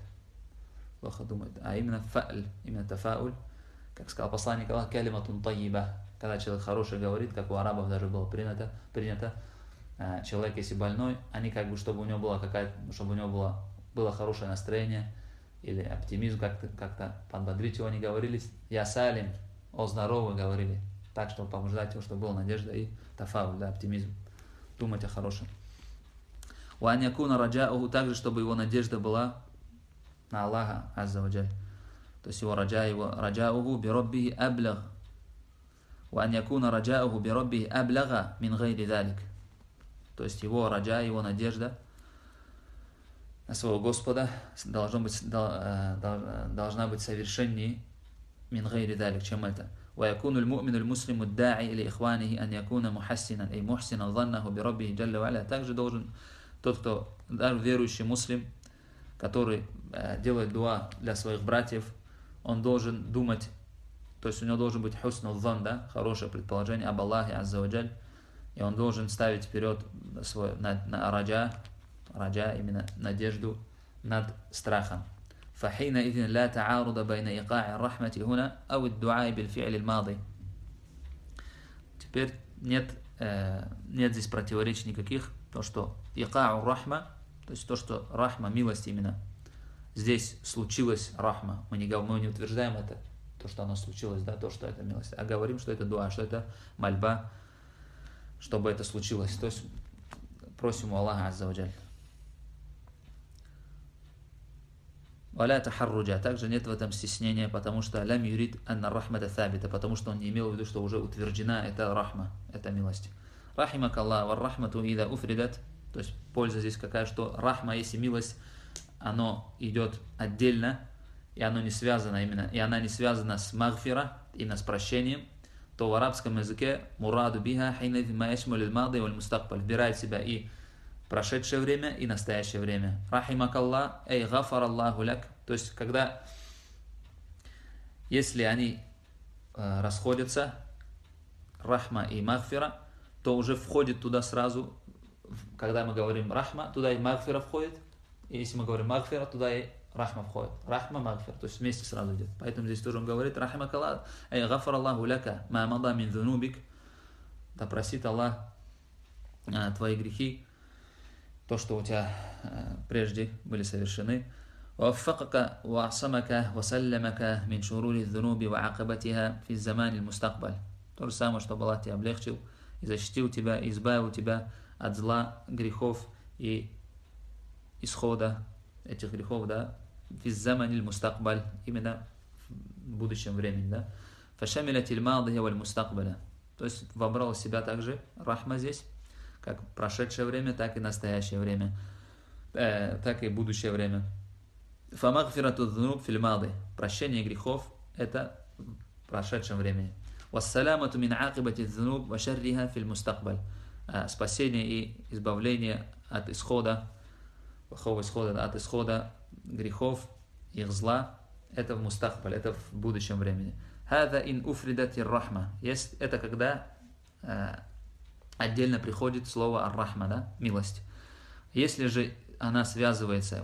а именно фа'ль, именно тафауль, как сказал посланник Аллаха, калиматун тайиба, когда человек хороший говорит, как у арабов даже было принято, человек, если больной, они как бы, чтобы у него было хорошее настроение, или оптимизм, как-то подбодрить его, они говорили, я салим, о здоровый, говорили, так, чтобы побуждать его, чтобы была надежда и тафауль, да, оптимизм, думать о хорошем. وأن يكون رجاؤه, также, чтобы его надежда была на Аллаха азза ва джаль. То есть его раджауху бираббихи аблаг. وأن يكون رجاؤه بربه أبلغ من غير ذلك. То есть его раджа, его надежда на своего Господа должна быть совершеннее мин гайри далик, чем это. ويكون المؤمن المسلم الداعي لإخوانه أن يكون محسنا أي محسنا ظنه بربه جل وعلا. Также должен тот, кто верующий муслим, который делает дуа для своих братьев, он должен думать, то есть у него должен быть хусну зан, да, хорошее предположение об Аллахе азза ва джаль, и он должен ставить вперед свой на раджа, именно надежду над страхом. فحينئذ لا تعارض بين إيقاع الرحمة هنا أو الدعاء بالفعل الماضي. Теперь нет здесь противоречий никаких, то что икау рахма, то есть то, что рахма, милость именно, здесь случилась рахма, мы не утверждаем это, то, что оно случилось, да, то, что это милость, а говорим, что это дуа, что это мольба, чтобы это случилось, то есть просим у Аллаха азза ва джаль. Валя тахарруджа, также нет в этом стеснения, потому что лям юрид анна рахмата табита, потому что он не имел в виду, что уже утверждена эта рахма, эта милость. Рахимак Аллах, вар рахмату ида уфридат, то есть польза здесь какая, что рахма, если милость, оно идет отдельно, и оно не связано именно, и она не связана с магфира, именно с прощением, то в арабском языке мураду биха хайнайфи маэшмуль мады валь мустакбаль, вбирает в себя и прошедшее время и настоящее время. Рахимак Аллах, эй гафар Аллаху ляк. То есть, если они расходятся, рахма и магфира, то уже входит туда сразу, когда мы говорим рахма, туда и магфира входит, и если мы говорим магфира, туда и рахма входит. Рахма, магфир, то есть вместе сразу идет. Поэтому здесь тоже он говорит, рахимак Аллах, эй гафар Аллаху ляка, ма мада мин зунубик, да просит Аллах твои грехи, то, что у тебя прежде были совершены. ووفقك وعصمك وسلمك من شرور الذنوب وعاقبتها في الزمان المستقبل. То же самое, чтобы Аллах тебя облегчил и защитил тебя, и избавил тебя от зла, грехов и исхода этих грехов, да, في الزمن المستقبل, именно в будущем времени, да. فشملت الماضي والمستقبل. То есть вобрал в себя также рахма здесь, как прошедшее время, так и настоящее время. так и будущее время. Фамагфирату дзунуб фил мади. Прощение грехов – это в прошедшем времени. Вассалямату мин акибати дзунуб ва шарриха фил мустакбаль. Спасение и избавление от исхода, плохого исхода, от исхода грехов, их зла – это в мустакбаль, это в будущем времени. Хада ин уфридати рахма. Это когда отдельно приходит слово ар-рахма, да, милость. Если же она связывается,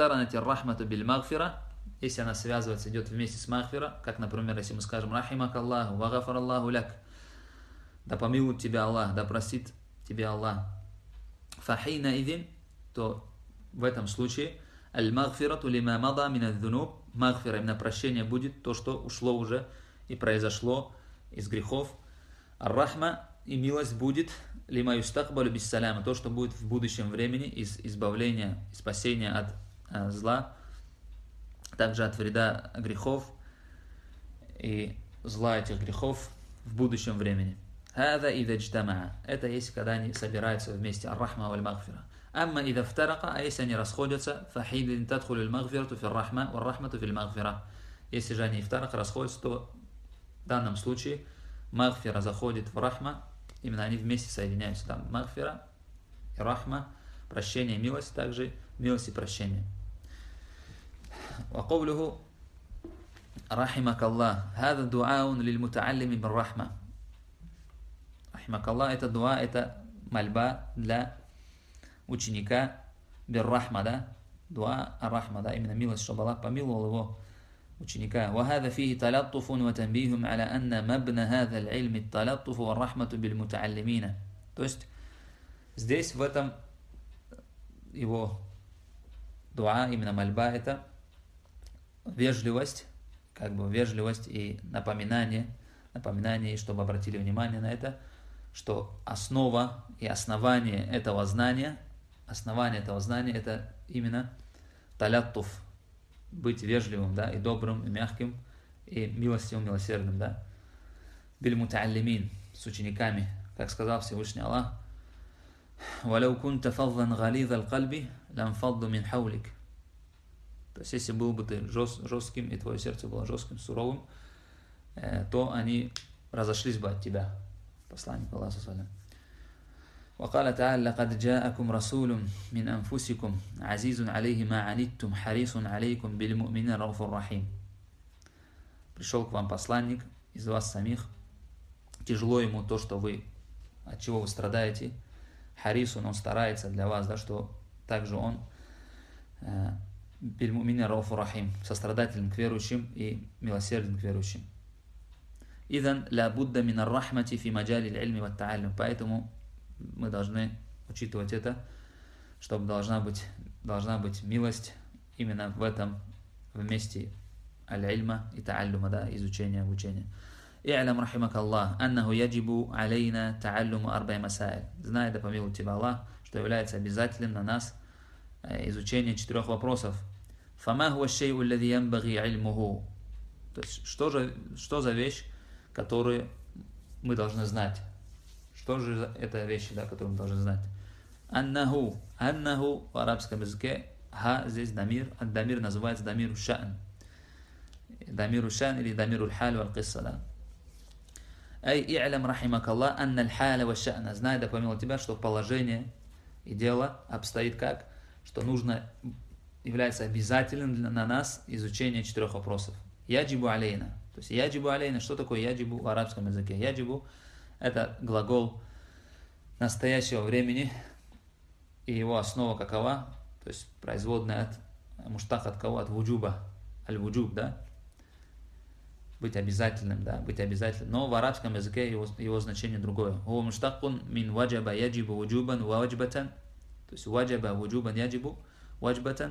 если она связывается, идет вместе с махфира, как, например, если мы скажем «Рахимак Аллаху, ва гафар Аллаху ляк», да помилует тебя Аллах, да простит тебя Аллах, фахина идин, то в этом случае аль-махфирату лима мада мин адh-dhunub, махфира, именно прощение будет то, что ушло уже и произошло из грехов. Ар-рахма, и милость будет лима юстакбалю биссаляма, то, что будет в будущем времени из избавления, спасения от зла, также от вреда грехов и зла этих грехов в будущем времени. Хада ида джтамаа. Это есть, когда они собираются вместе. Ар-рахма валь-махфира. Амма ида втарака, а если они расходятся, фахидин тадхулю аль-махфирату фил-рахма, вал-рахмату фил-махфира. Если же они втарак расходятся, то в данном случае махфира заходит в рахма, именно они вместе соединяются. Там махфира и рахма, прощение и милость, также милость и прощение. وقوله رحمك الله هذا دعاء للمتعلم بالرحمة. رحمك الله это дуа, это мольба для ученика بالرحمة, да, дуа ар-рахма, да, именно милость, чтобы Аллах помиловал его ученика. وهذا فيه تلطف وتنبيه على أن مبنى هذا العلم التلطف والرحمة بالمتعلمين. То есть здесь в этом его дуа, именно мольба, это вежливость, как бы вежливость и напоминание, чтобы обратили внимание на это, что основа и основание этого знания это именно таляттуф, быть вежливым, да, и добрым, и мягким, и милостивым, милосердным, да. Биль мутааллимин, с учениками, как сказал Всевышний Аллах: «Валяу кунта фаддан гализ аль-кальби, ланфадду мин хаулик». То есть, если был бы ты жестким, и твое сердце было жестким, суровым, то они разошлись бы от тебя. Посланник Аллаха саллаллаху алейхи. وقال تعالى لقد جاءكم رسول من أنفسكم عزيز عليه ما عنتم حريص عليكم بالمؤمنين رؤوف رحيم. Пришел к вам посланник из вас самих, тяжело ему то, что вы, от чего вы страдаете. Харисун, он старается для вас, да, что также он بالمؤمنين رؤوف رحيم, сострадателен к верующим и милосерден к верующим. إذن لا بد من الرحمة في مجال العلم والتعلم. Поэтому мы должны учитывать это, чтобы должна быть милость именно в этом вместе аль-ильма и та'аллума, да, изучения, обучения. «И'лам рахимак Аллах, аннаху яджибу алейна та'аллуму арба'i масаиль». Знай, да помилует тебя Аллах, что является обязательным на нас изучение 4 вопросов. «Фама хуа шей'у алладhi янбагhi илмуху». То есть, что за вещь, которую мы должны знать? Что же это вещи, да, которые мы должны знать? Аннаху в арабском языке, ха здесь дамир, а дамир называется дамиру ша'n. Дамиру ша'n или дамиру халь валь кисса, да. Ай и'лам рахимак Аллах, анна аль-халя ва ша'на. Знай, да помилует тебя, что положение и дело обстоит как, что является обязательным на нас изучение 4 вопросов. Яджибу алейна. То есть яджибу алейна, что такое яджибу в арабском языке? Яджибу — это глагол настоящего времени, и его основа какова? То есть производная от муштах от кого? От вуджуба. Аль-вуджуб, да? Быть обязательным, да, быть обязательным. Но в арабском языке его значение другое. Хуа муштакун мин ваджаба яджибу вуджубан ваджбатан. То есть ваджаба вуджубан яджибу ваджбатан.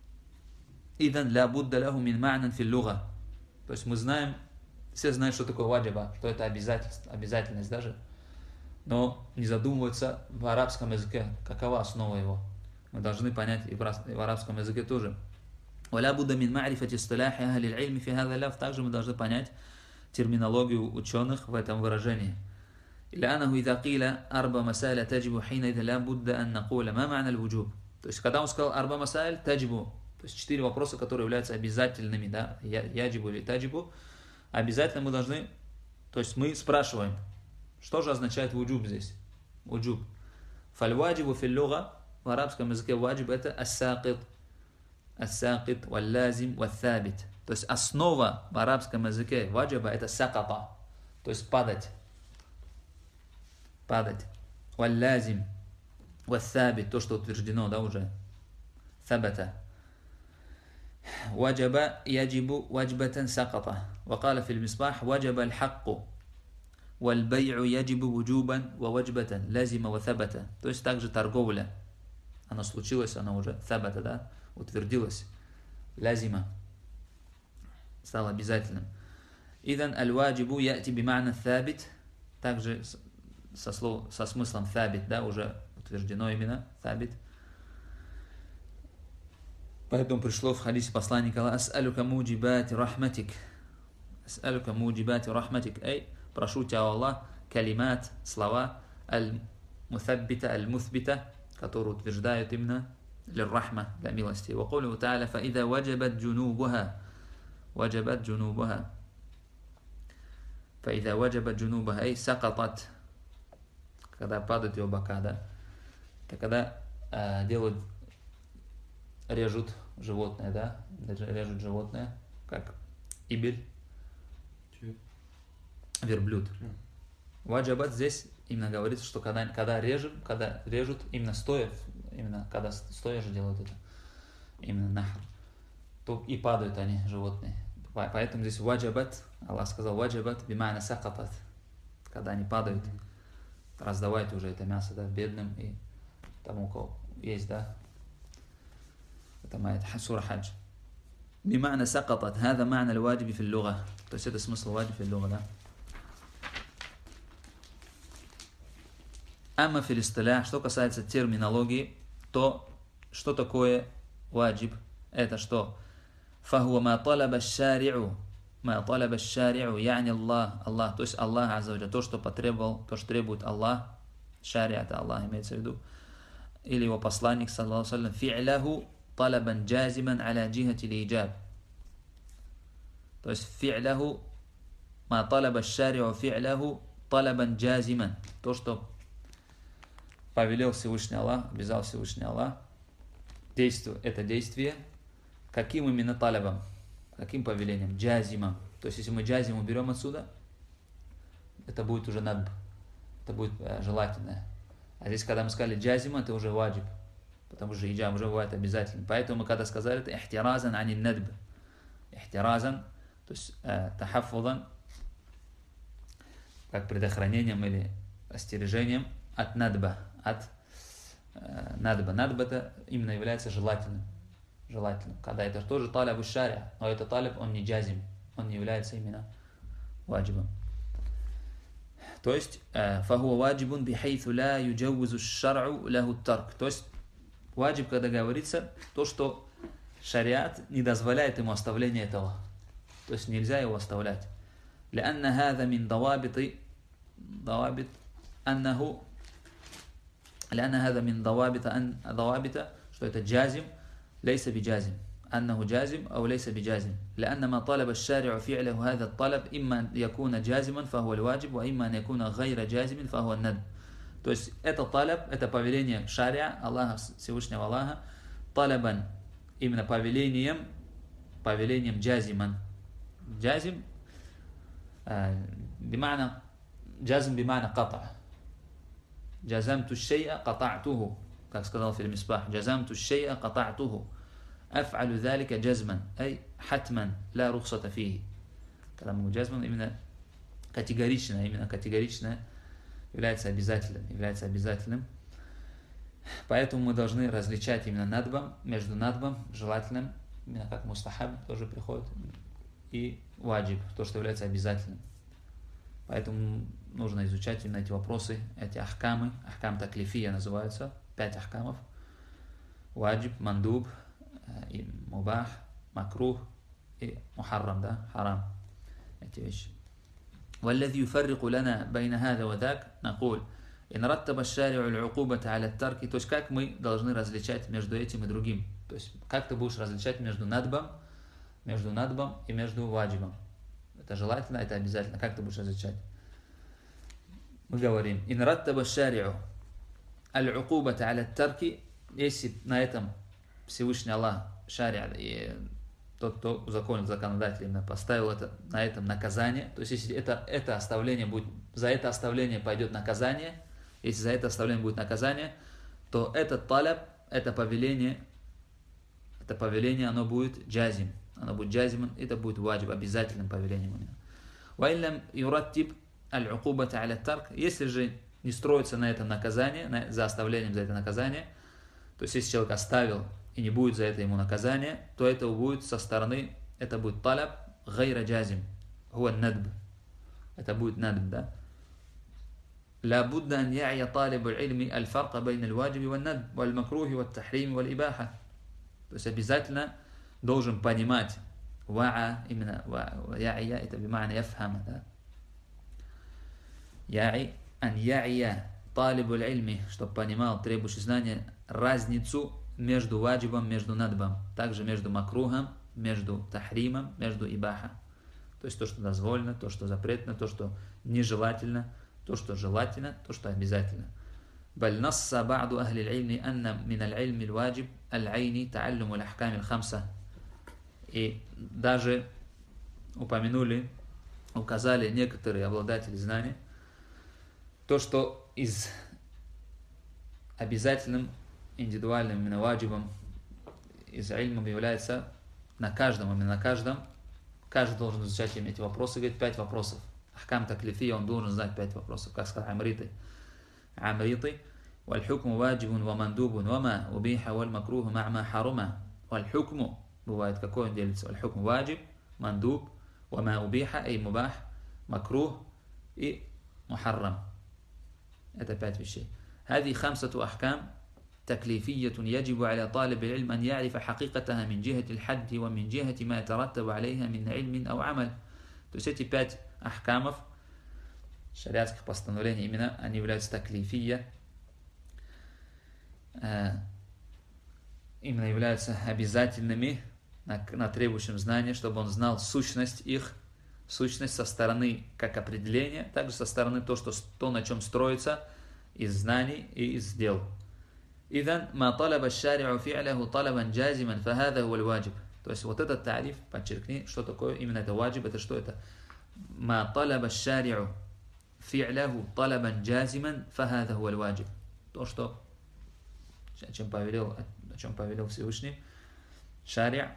Идан ля будда лаху мин ма'нан фил луга. То есть мы знаем, все знают, что такое ваджаба, что это обязательность даже, но не задумываются в арабском языке, какова основа его. Мы должны понять и в арабском языке тоже. ولا بد من معرفة اصطلاح أهل العلم في هذا اللفظ. Также мы должны понять терминологию ученых в этом выражении. إلا أنه إذا قيل 4 مسائل تجب حينئذ لا بد أن نقول ما معنى الوجوب. То есть, когда он сказал арба масайль таджибу, то есть 4 вопроса, которые являются обязательными, да, яджибу или таджибу, обязательно мы должны, то есть мы спрашиваем, что же означает вуджуб здесь? Вуджуб. Фаль-ваджибу фил-луга, в арабском языке ваджиб это ас-сакит, валь-лазим, валь-thабит. То есть основа в арабском языке ваджиба это саката, то есть падать. Падать. Валь-лазим, валь-thабит, то, что утверждено, да, уже. Thабата. وجب يجب وجبة سقط وقال في المصباح وجب الحق والبيع يجب وجوبا ووجبة لازم وثبت. То есть также торговля, она случилась, она уже ثبت, да, утвердилась, лазима, стало обязательным. إذن الواجب يأتي بمعنى الثابت, также со смыслом ثابت, да, уже утверждено именно ثابت. Поэтому пришло в хадисе посланника Аллаха: «Ас'алюка муджибати рахматик». «Ас'алюка муджибати рахматик». Эй, прошу тебя, Аллах, калимат, слова, аль-мутhabбита, аль-муthбита, которые утверждают именно лир-рахма, для милости. Ва кулю та'аля фа'ида ваджабат джунубуха. Ваджабат джунубуха. Фа'ида ваджабат джунубуха. Эй, сакатат. Когда падают его бока, да. Это когда делают, режут животное, да, режут животное, как ибель, верблюд. Ваджабат здесь именно говорится, что когда режут, именно стоя, именно когда стоя же делают это, именно нахр, то и падают они, животные. Поэтому здесь ваджабат, Аллах сказал ваджабат, бимайна сакатат, когда они падают, раздавайте уже это мясо, да, бедным и тому, у кого есть, да. Это моя сура хадж. بمعنى سقطت هذا معنى الواجب في اللغة. То есть это смысл واجب في اللغة, да. Амма фи листилях, что касается терминологии, то что такое واجب? Это что? فهو ما طلب الشارع يعني الله, то есть Аллах азза ва джалля, то, что потребовал, то, что требует Аллах, шариа это Аллах имеется в виду, или его посланник, саллаллаху алейхи ва саллям, фи'ляху طلبا جازما على جهة الإيجاب. То есть فعله ما طلب الشارع فعله طلبا جازما. То, что повелел Всевышний Аллах, обязал Всевышний Аллах, это действие, каким именно талабом, каким повелением? Джазимом. То есть если мы джазим уберем отсюда, это будет уже надб, это будет желательное. А здесь, когда мы сказали джазима, это уже ваджиб. Потому что иджаб уже бывает обязательным. Поэтому мы когда сказали это ихтиразан анин надб. Ихтиразан, то есть тахаффудан, как предохранением или остережением от надба. От надба. Надба это именно является желательным. Когда это тоже талаб аш-шари'а, но это талаб, он не джазим, он не является именно ваджибом. То есть фахуа ваджибун бихайцу ла юджаввизу аш-шар'у лаху ат-тарк. То есть ваджиб, когда говорится, то, что шариат не дозволяет ему оставления этого. То есть нельзя его оставлять. لأن هذا من ضوابط что это джазим, ليس بجازم. أنه جازم أو ليس بجازم. لأن ما طلب الشارع فعله هذا الطلب إما أن يكون جازما فهو الواجب وإما أن يكون غير جازم فهو الندب. То есть это талаб, это повеление шариа, Аллаха, Всевышнего Аллаха, талабан, именно повелением джазиман. Джазим, джазим бимана ката. Джазамту шей'a катa'туху, как сказал в Мисбах, джазамту шей'a катa'туху. Аф'алю залика джазман, ай хатман, ла рухсата фихи. Когда мы говорим джазман, именно категорично, является обязательным. Поэтому мы должны различать именно надбом, между надбом, желательным, именно как мустахаб тоже приходит, и ваджиб, то, что является обязательным. Поэтому нужно изучать именно эти вопросы, эти ахкамы, ахкам таклифия называются, 5 ахкамов. Ваджиб, мандуб, и мубах, макрух и мухаррам, да, харам. Эти вещи. والذي يفرق لنا بين هذا وذاك نقول И нараттаба шари'у аль-укубата аля тарки, то есть как мы должны различать между этим и другим. То есть как ты будешь различать между надбом и между ваджибом. Это желательно, это обязательно. Как ты будешь различать? Мы говорим, и нараттаба шари'у аль-укубата аля тарки, если на этом Всевышний Аллах, шари'а, и тот, кто узаконил, законодатель именно поставил на этом наказание, то есть если это оставление будет, за это оставление пойдет наказание, если за это оставление будет наказание, то этот талаб, это повеление, оно будет джазим. Оно будет джазимом, это будет ваджиб, обязательным повелением именно. وَإِلَّمْ يُرَتِّبْ الْعُقُوبَةَ عَلَى التَّرْكِ. Если же не строится на этом наказание, за оставлением за это наказание, то есть если человек оставил и не будет за это ему наказание, то это будет со стороны, это будет талаб гайра джазим, хуа надб. Это будет надб, да? لا بد أن يعي طالب العلم الفرق بين الواجب والندب والمكروه والتحريم والإباحة. То есть обязательно должен понимать ваа, именно я'ия, это бимана яфхама, да? Я'и, ан я'ия талибу аль-ильми, чтобы понимал, требующий знания, разницу между ваджибом, между надбом, также между макрухом, между тахримом, между ибаха. То есть то, что дозволено, то, что запретно, то, что нежелательно, то, что желательно, то, что обязательно. بل نص بعض أهل العلم أن من العلم الواجب العيني تعلم الأحكام الخمسة. И даже указали некоторые обладатели знаний, то, что из обязательным, индивидуальным, именно ваджибом, из ильмом является на каждом, каждый должен изучать эти вопросы, говорит 5 вопросов. Ахкам таклифия, он должен знать 5 вопросов, как сказал Амриты. والحكم واجب ومندوب وما أبيح والمكروه مع ما حرم. والحكم бывает какой он делится? والحكم واجب, мандуб, وما أبيح, أي مباح, макрух и محرم. Это 5 вещей. هذه 5 أحكام تكليفية يجب على طالب العلم أن يعرف حقيقتها من جهة الحد ومن جهة ما يترتب عليها من علم أو عمل. То есть эти 5 ахкамов, шариатских постановлений, именно они являются таклифия, именно являются обязательными на требующем знания, чтобы он знал сущность их, сущность со стороны как определения, также со стороны то, на чем строится из знаний и из дел. إذن ما طلب الشارع فعله طلبا جازما فهذا هو الواجب. То есть вот этот тариф, подчеркни, что такое именно это ваджиб, это что это? ما طلب الشارع فعله طلبا جازما فهذا هو الواجب. То, что о чем повелел Всевышний, шари'а,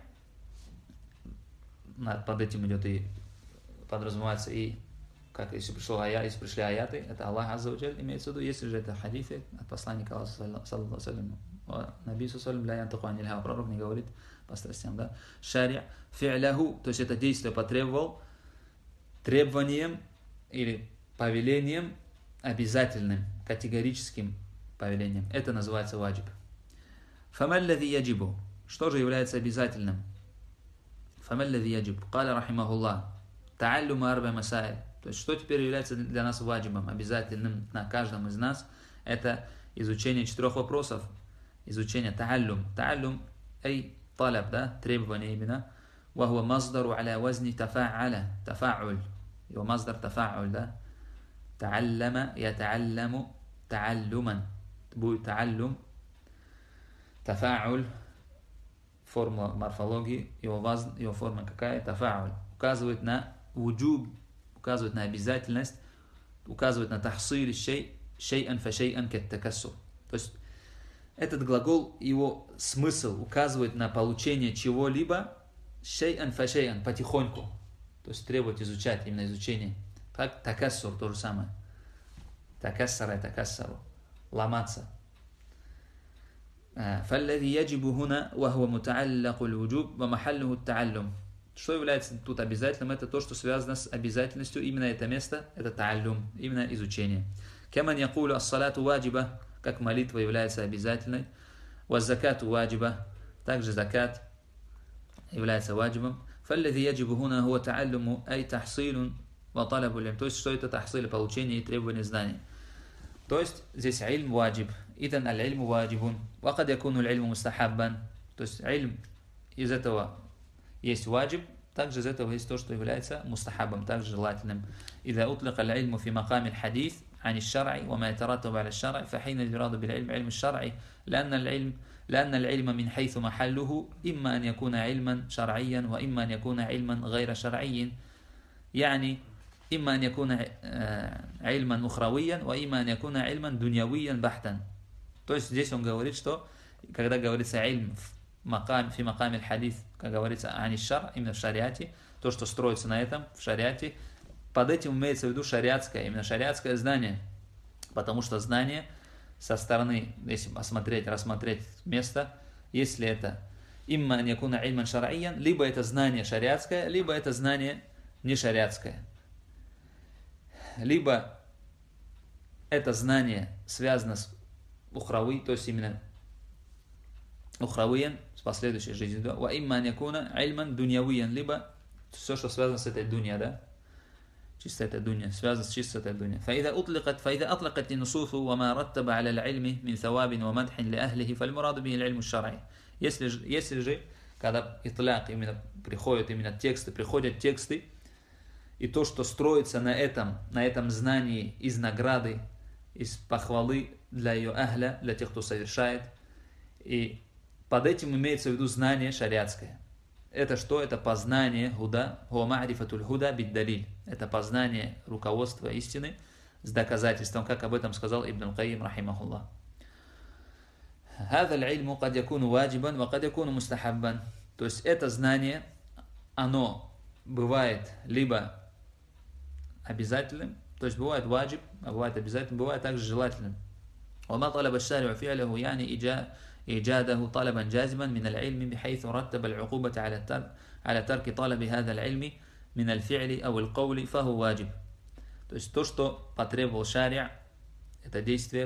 под этим идет и подразумевается и как если пришли аяты, это Аллах Азза ва Джаль имеется в виду, если же это хадисы от посланника Аллаха саллаллаху алейхи ва саллям, Наби саллаллаху ля янтаку анил хава, пророк не говорит по страстям, да? Шари'а фи'ляху, то есть это действие потребовал требованием или повелением обязательным, категорическим повелением. Это называется ваджиб. Фамаллади яджибу. Что же является обязательным? Фамаллади яджиб. Каля рахимахуллах. Тааллюма арба масаиль. То есть, что теперь является для нас ваджибом, обязательным на каждом из нас? Это изучение 4 вопросов. Изучение тааллюм. Тааллюм, эй, талаб, да, требование именно. Вахуа маздару аля вазни тафа'аля. Тафа'уль. Его маздар тафа'уль, да. Тааллама, ятаалламу, тааллюман. Будет тааллюм. Тафа'уль. Формула морфологии. Его форма какая? Тафа'уль. Указывает на вуджуб, указывает на обязательность, указывает на тахсиль шей'ан фа шей'ан кат-такассур. То есть этот глагол, его смысл указывает на получение чего-либо шей'ан фа шей'ан, потихоньку. То есть требует изучать, именно изучение. Как такассур, то же самое. Такассара и такассару. Ломаться. فالذي يجب هنا وهو متعلق الوجوب ومحله التعلم. Что является тут обязательным? Это то, что связано с обязательностью. Именно это место, это тааллюм, именно изучение. Каман якулю ас-салату ваджиба, как молитва является обязательной. Ваз-закату ваджиба, также закат является ваджибом. فالذي يجب هنا هو تعلم أي تحصيل وطلب العلم. То есть, что это тахсиль, получение и требование знаний. То есть здесь ильм ваджиб. Идан аль-ильму ваджибун. Вакад якуну аль-ильму мустахаббан. То есть ильм из этого есть ваджиб, также из этого есть то, что является мустахабом, также желательным. إذا أطلق العلم في مقام الحديث عن الشرع وما يترتب على الشرع فحين يراد بالعلم علم الشرع لأن العلم من حيث محله إما أن يكون علما شرعيا وإما أن يكون علما غير شرعي يعني إما أن يكون علما أخرويا وإما أن يكون علما دنيويا بحتا. То есть здесь он говорит, что когда говорится ильм фи макаме аль-хадис, как говорится ани шар, именно в шариате, то, что строится на этом, в шариате, под этим имеется в виду шариатское, именно шариатское знание. Потому что знание со стороны, если рассмотреть место, если это имма ан якуна ильман шар'иян, либо это знание шариатское, либо это знание не шариатское. Либо это знание связано с ухравы, то есть именно ухравыян, с последующей жизнью. Ва имма ан якуна ильман дуньявыян, либо все, что связано с этой дунья, да? Чисто эта дунья, связано с чисто этой дунья. فإذا أطلقت النصوص وما رتب على العلم من ثواب ومدح لأهله فالمراد به العلم الشرعي. Если же, когда итляк именно приходят тексты, и то, что строится на этом знании из награды, из похвалы для ее ахля, для тех, кто совершает, и под этим имеется в виду знание шариатское. Это что? Это познание худа, хуа ма'рифатуль худа биддалиль. Это познание руководства истины с доказательством, как об этом сказал Ибн аль-Кайим, рахимахуллах. هذا العلم قد يكون واجبا وقد يكون مستحبا. То есть это знание, оно бывает либо обязательным, то есть бывает ваджиб, а бывает обязательным, бывает также желательным. وما طلب الشارع فعله يعني إيجاده طلبا جازما من العلم بحيث رتب العقوبة على ترك طلب هذا العلم من الفعل أو القول فهو واجب. То есть то, что потребовал шари'а, это действие,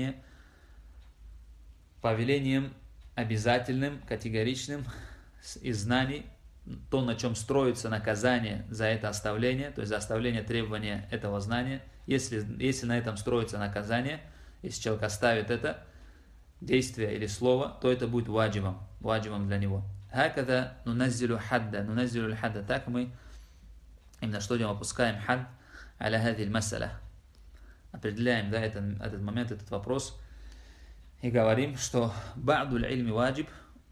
повелением обязательным, категоричным из знаний, то, на чем строится наказание за это оставление, то есть за оставление требования этого знания, если на этом строится наказание, если человек оставит это действие или слово, то это будет ваджибом для него. Хакада нуназзилю хадда. Так мы именно что делаем, опускаем хад аля хадиль масаля. Определяем, да, этот момент, этот вопрос, и говорим, что ба'дуль ильми ваджиб,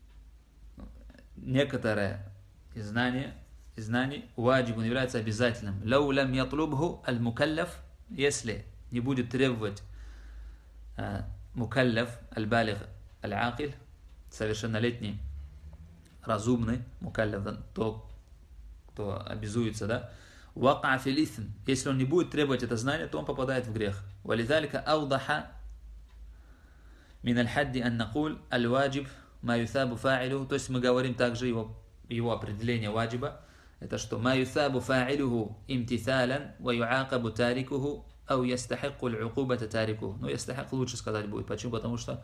некоторое из знаний ваджиб является обязательным. Лау лам ятлубху аль-мукаллаф, если не будет требовать мукаллаф аль-балигh аль-акиль, совершеннолетний, разумный, мукаллаф, тот, кто обязуется, да, вака фил исм, если он не будет требовать это знание, то он попадает в грех. Валидалика аудаха мин аль-хадди ан накуль аль-ваджиб ма юсабу фа'илу, то есть мы говорим также его определение ваджиба, это что ма юсабу фа'илуху имтиталян ва ю'акабу тарикуху ау ястахикку аль-укубата тарикуху. Ну, ястахик лучше сказать будет. Почему? Потому что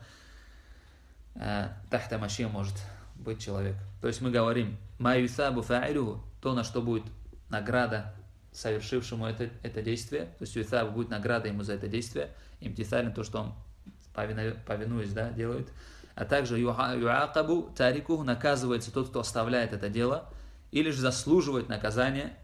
тахта машия может быть человек. То есть мы говорим ма юсабу фа'илуху, то, на что будет награда совершившему это действие, то есть юсабу будет награда ему за это действие, имтиталян, то, что он повинуясь, да, делает. А также юакабу тарикуху, наказывается тот, кто оставляет это дело, или же заслуживает наказание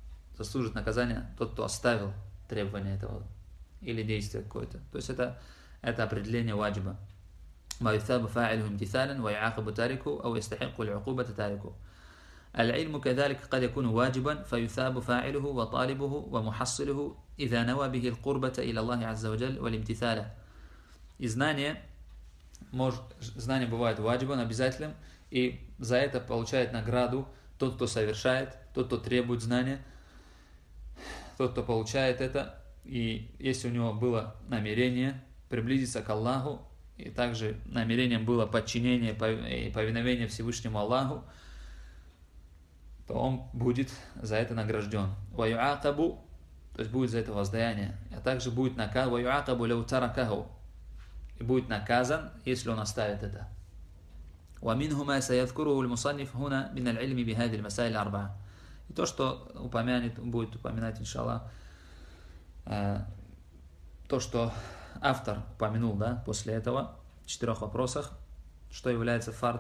тот, кто оставил требование этого или действие какое-то. То есть это определение ваджиба. ма юсабу фа'илуху имтиталян ва юакабу тарикуху ау ястахикку аль-укубата тарикуху. العلم كذلك قد يكون واجبا فيثاب فاعله وطالبه ومحصله إذا نوى به القربة إلى الله عز وجل والامتثال. И знание бывает ваджибан, обязательным, и за это получает награду тот, кто совершает, тот, кто требует знания, тот, кто получает это, и если у него было намерение приблизиться к Аллаху, и также намерением было подчинение и повиновение Всевышнему Аллаху, то он будет за это награжден. Ваюакабу, то есть будет за это воздаяние, а также будет наказан, ваюакабу ляу таракаху, и будет наказан, если он оставит это. ومنه ما سيذكره المصنف هنا من العلم بهذه المسائل الأربعة. И то, что будет упоминать, иншаллах, то, что автор упомянул, да, после этого в 4 вопросах, что является фард.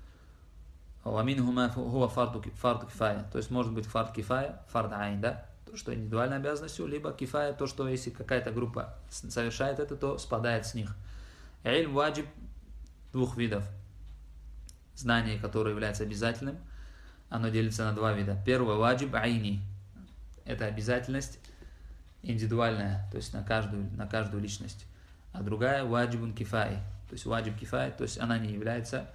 Ваминхума хуа фарду кифая. То есть может быть фард кифая, фард айн, да, то, что индивидуальной обязанностью, либо кифая, то, что если какая-то группа совершает это, то спадает с них. Ильм ваджиб 2 видов. Знание, которое является обязательным, оно делится на 2 вида. Первый ваджиб айни. Это обязательность индивидуальная, то есть на каждую личность. А другая ваджибун кифай. То есть ваджиб кифай, то есть она не является,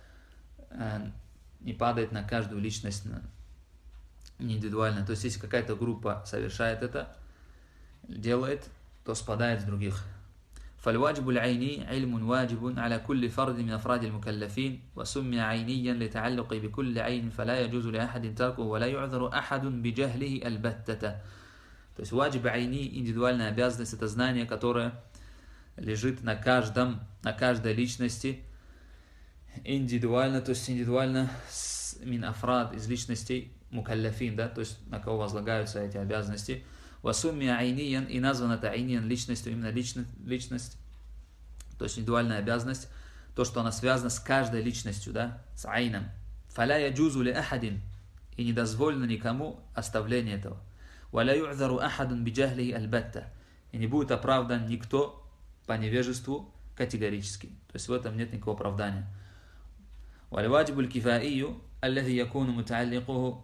не падает на каждую личность индивидуально. То есть если какая-то группа совершает это, делает, то спадает с других. فالواجب العيني علم واجب على كل فرد من أفراد المكلفين وسمي عينيا لتعلق بكل عين فلا يجوز لأحد تركه ولا يعذر أحد بجهله البتة. То есть ваджиб айни, индивидуальная обязанность, это знание, которое лежит на каждой личности индивидуально, то есть индивидуально мин афрад, из личностей мукалляфин, да, то есть на кого возлагаются эти обязанности. Васумми айниян, и назван это айниян личностью, именно личность, то есть индивидуальная обязанность, то, что она связана с каждой личностью, да, с айном. Фаля яджузу ли ахадин, и не дозволено никому оставление этого. Валя ю'зару ахадун биджахлихи аль-батта, и не будет оправдан никто по невежеству категорически. То есть в этом нет никакого оправдания. والواجب الكفائي الذي يكون متعلقه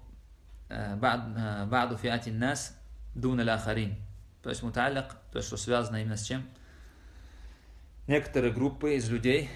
بعض فئات الناس دون الآخرين. То есть муталлик, то есть что связано именно с чем? Некоторые группы из людей,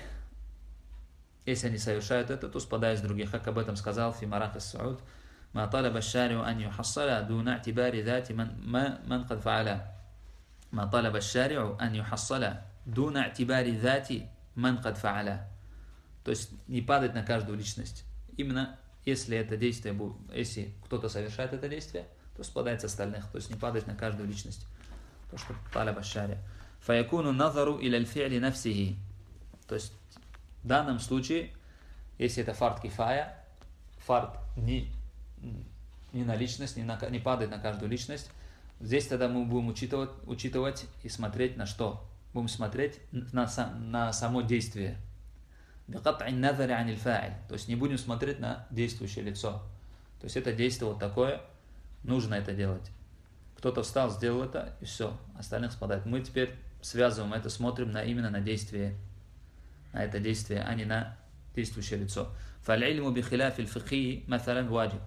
если они совершают это, то спадают с других. Как об этом сказал Фимарах ас-Сауд: ما طلب الشارع أن يحصل دون اعتبار ذات من قد فعله. ما طلب الشارع أن يحصل دون اعتبار ذات من قد فعله. То есть не падать на каждую личность. Именно если это действие, если кто-то совершает это действие, то спадает с остальных. То есть не падать на каждую личность. То, что талаба шари. Фаякуну назару иля аль-фи'ли нафсихи. То есть в данном случае, если это фард кифая, фард не на личность, не падает на каждую личность, здесь тогда мы будем учитывать и смотреть на что? Будем смотреть на само действие. То есть не будем смотреть на действующее лицо. То есть это действие вот такое, нужно это делать. Кто-то встал, сделал это, и все, остальных спадает. Мы теперь связываем это, смотрим именно на действие, на это действие, а не на действующее лицо. فالعلم بخلاف الفقه مثلا واجب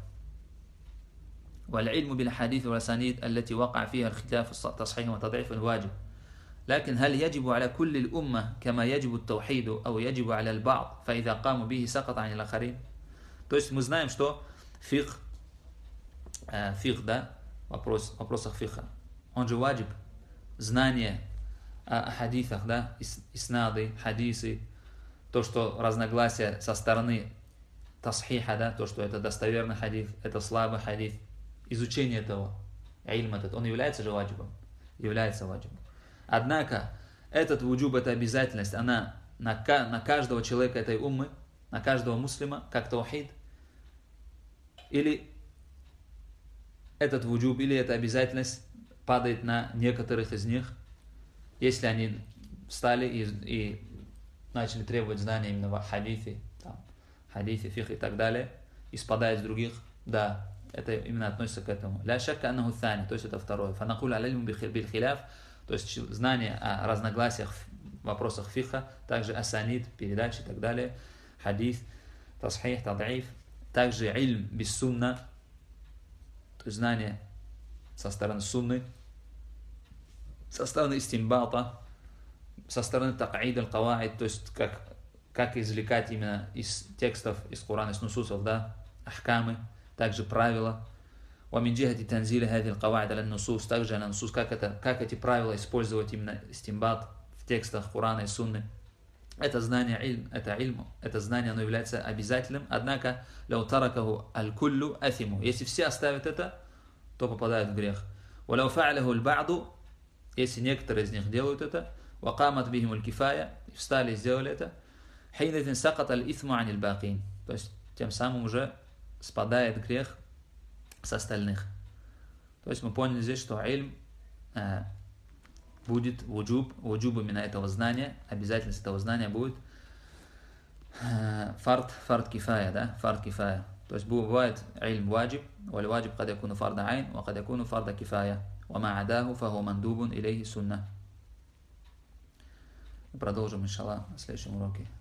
والعلم بالحديث والأسانيد التي وقع فيها الخلاف التصحيح وتضعيف واجب. لكن هل يجب على كل الأمة كما يجب التوحيد أو يجب على البعض فإذا قاموا به سقط عن الآخرين. То есть мы знаем, что фикх, да, вопросах фикха, он же ваджиб, знание о хадисах, да, иснады, хадисы, то, что разногласия со стороны тасхиха, да, то, что это достоверный хадис, это слабый хадис, изучение этого, ильм этот, он является же ваджибом, является ваджибом. Однако, этот вуджуб, эта обязательность, она на каждого человека этой уммы, на каждого муслима, как таухид, или этот вуджуб, или эта обязательность падает на некоторых из них, если они встали и начали требовать знания именно в хадисе, фих и так далее, и спадает с других, да, это именно относится к этому. Ля шакка аннаху thani, то есть это второе. Фанакуль аль-илму бил хиляф, то есть знание о разногласиях в вопросах фиха, также асанид, передачи и так далее, хадис, тасхих, тадаиф, также ильм без сунна, то есть знание со стороны сунны, со стороны истимбата, со стороны такаид аль-каваид, то есть как извлекать именно из текстов, из Корана, из нусусов, да, ахкамы, также правила. ومن جهة تنزيل هذه القواعد على النصوص, также на нусус, как эти правила использовать именно истимбат в текстах Корана и Сунны. Это знание это знание, оно является обязательным, однако لو تركه الكل أثم, если все оставят это, то попадают в грех. ولو فعله البعض, если некоторые из них делают это, وقامت بهم الكفاية, встали и сделали это, حينئذ سقط الإثم عن الباقين, то есть тем самым уже спадает грех с остальных. То есть мы поняли здесь, что ильм будет вуджуб именно этого знания, обязательность этого знания будет фард кифая, да, фард кифая. То есть бывает ильм ваджиб, валь ваджиб кад якуну фарда айн, ва кад якуну фарда кифая, ва ма адаху фаху мандубун илейхи сунна. Продолжим, иншаллах, на следующем уроке.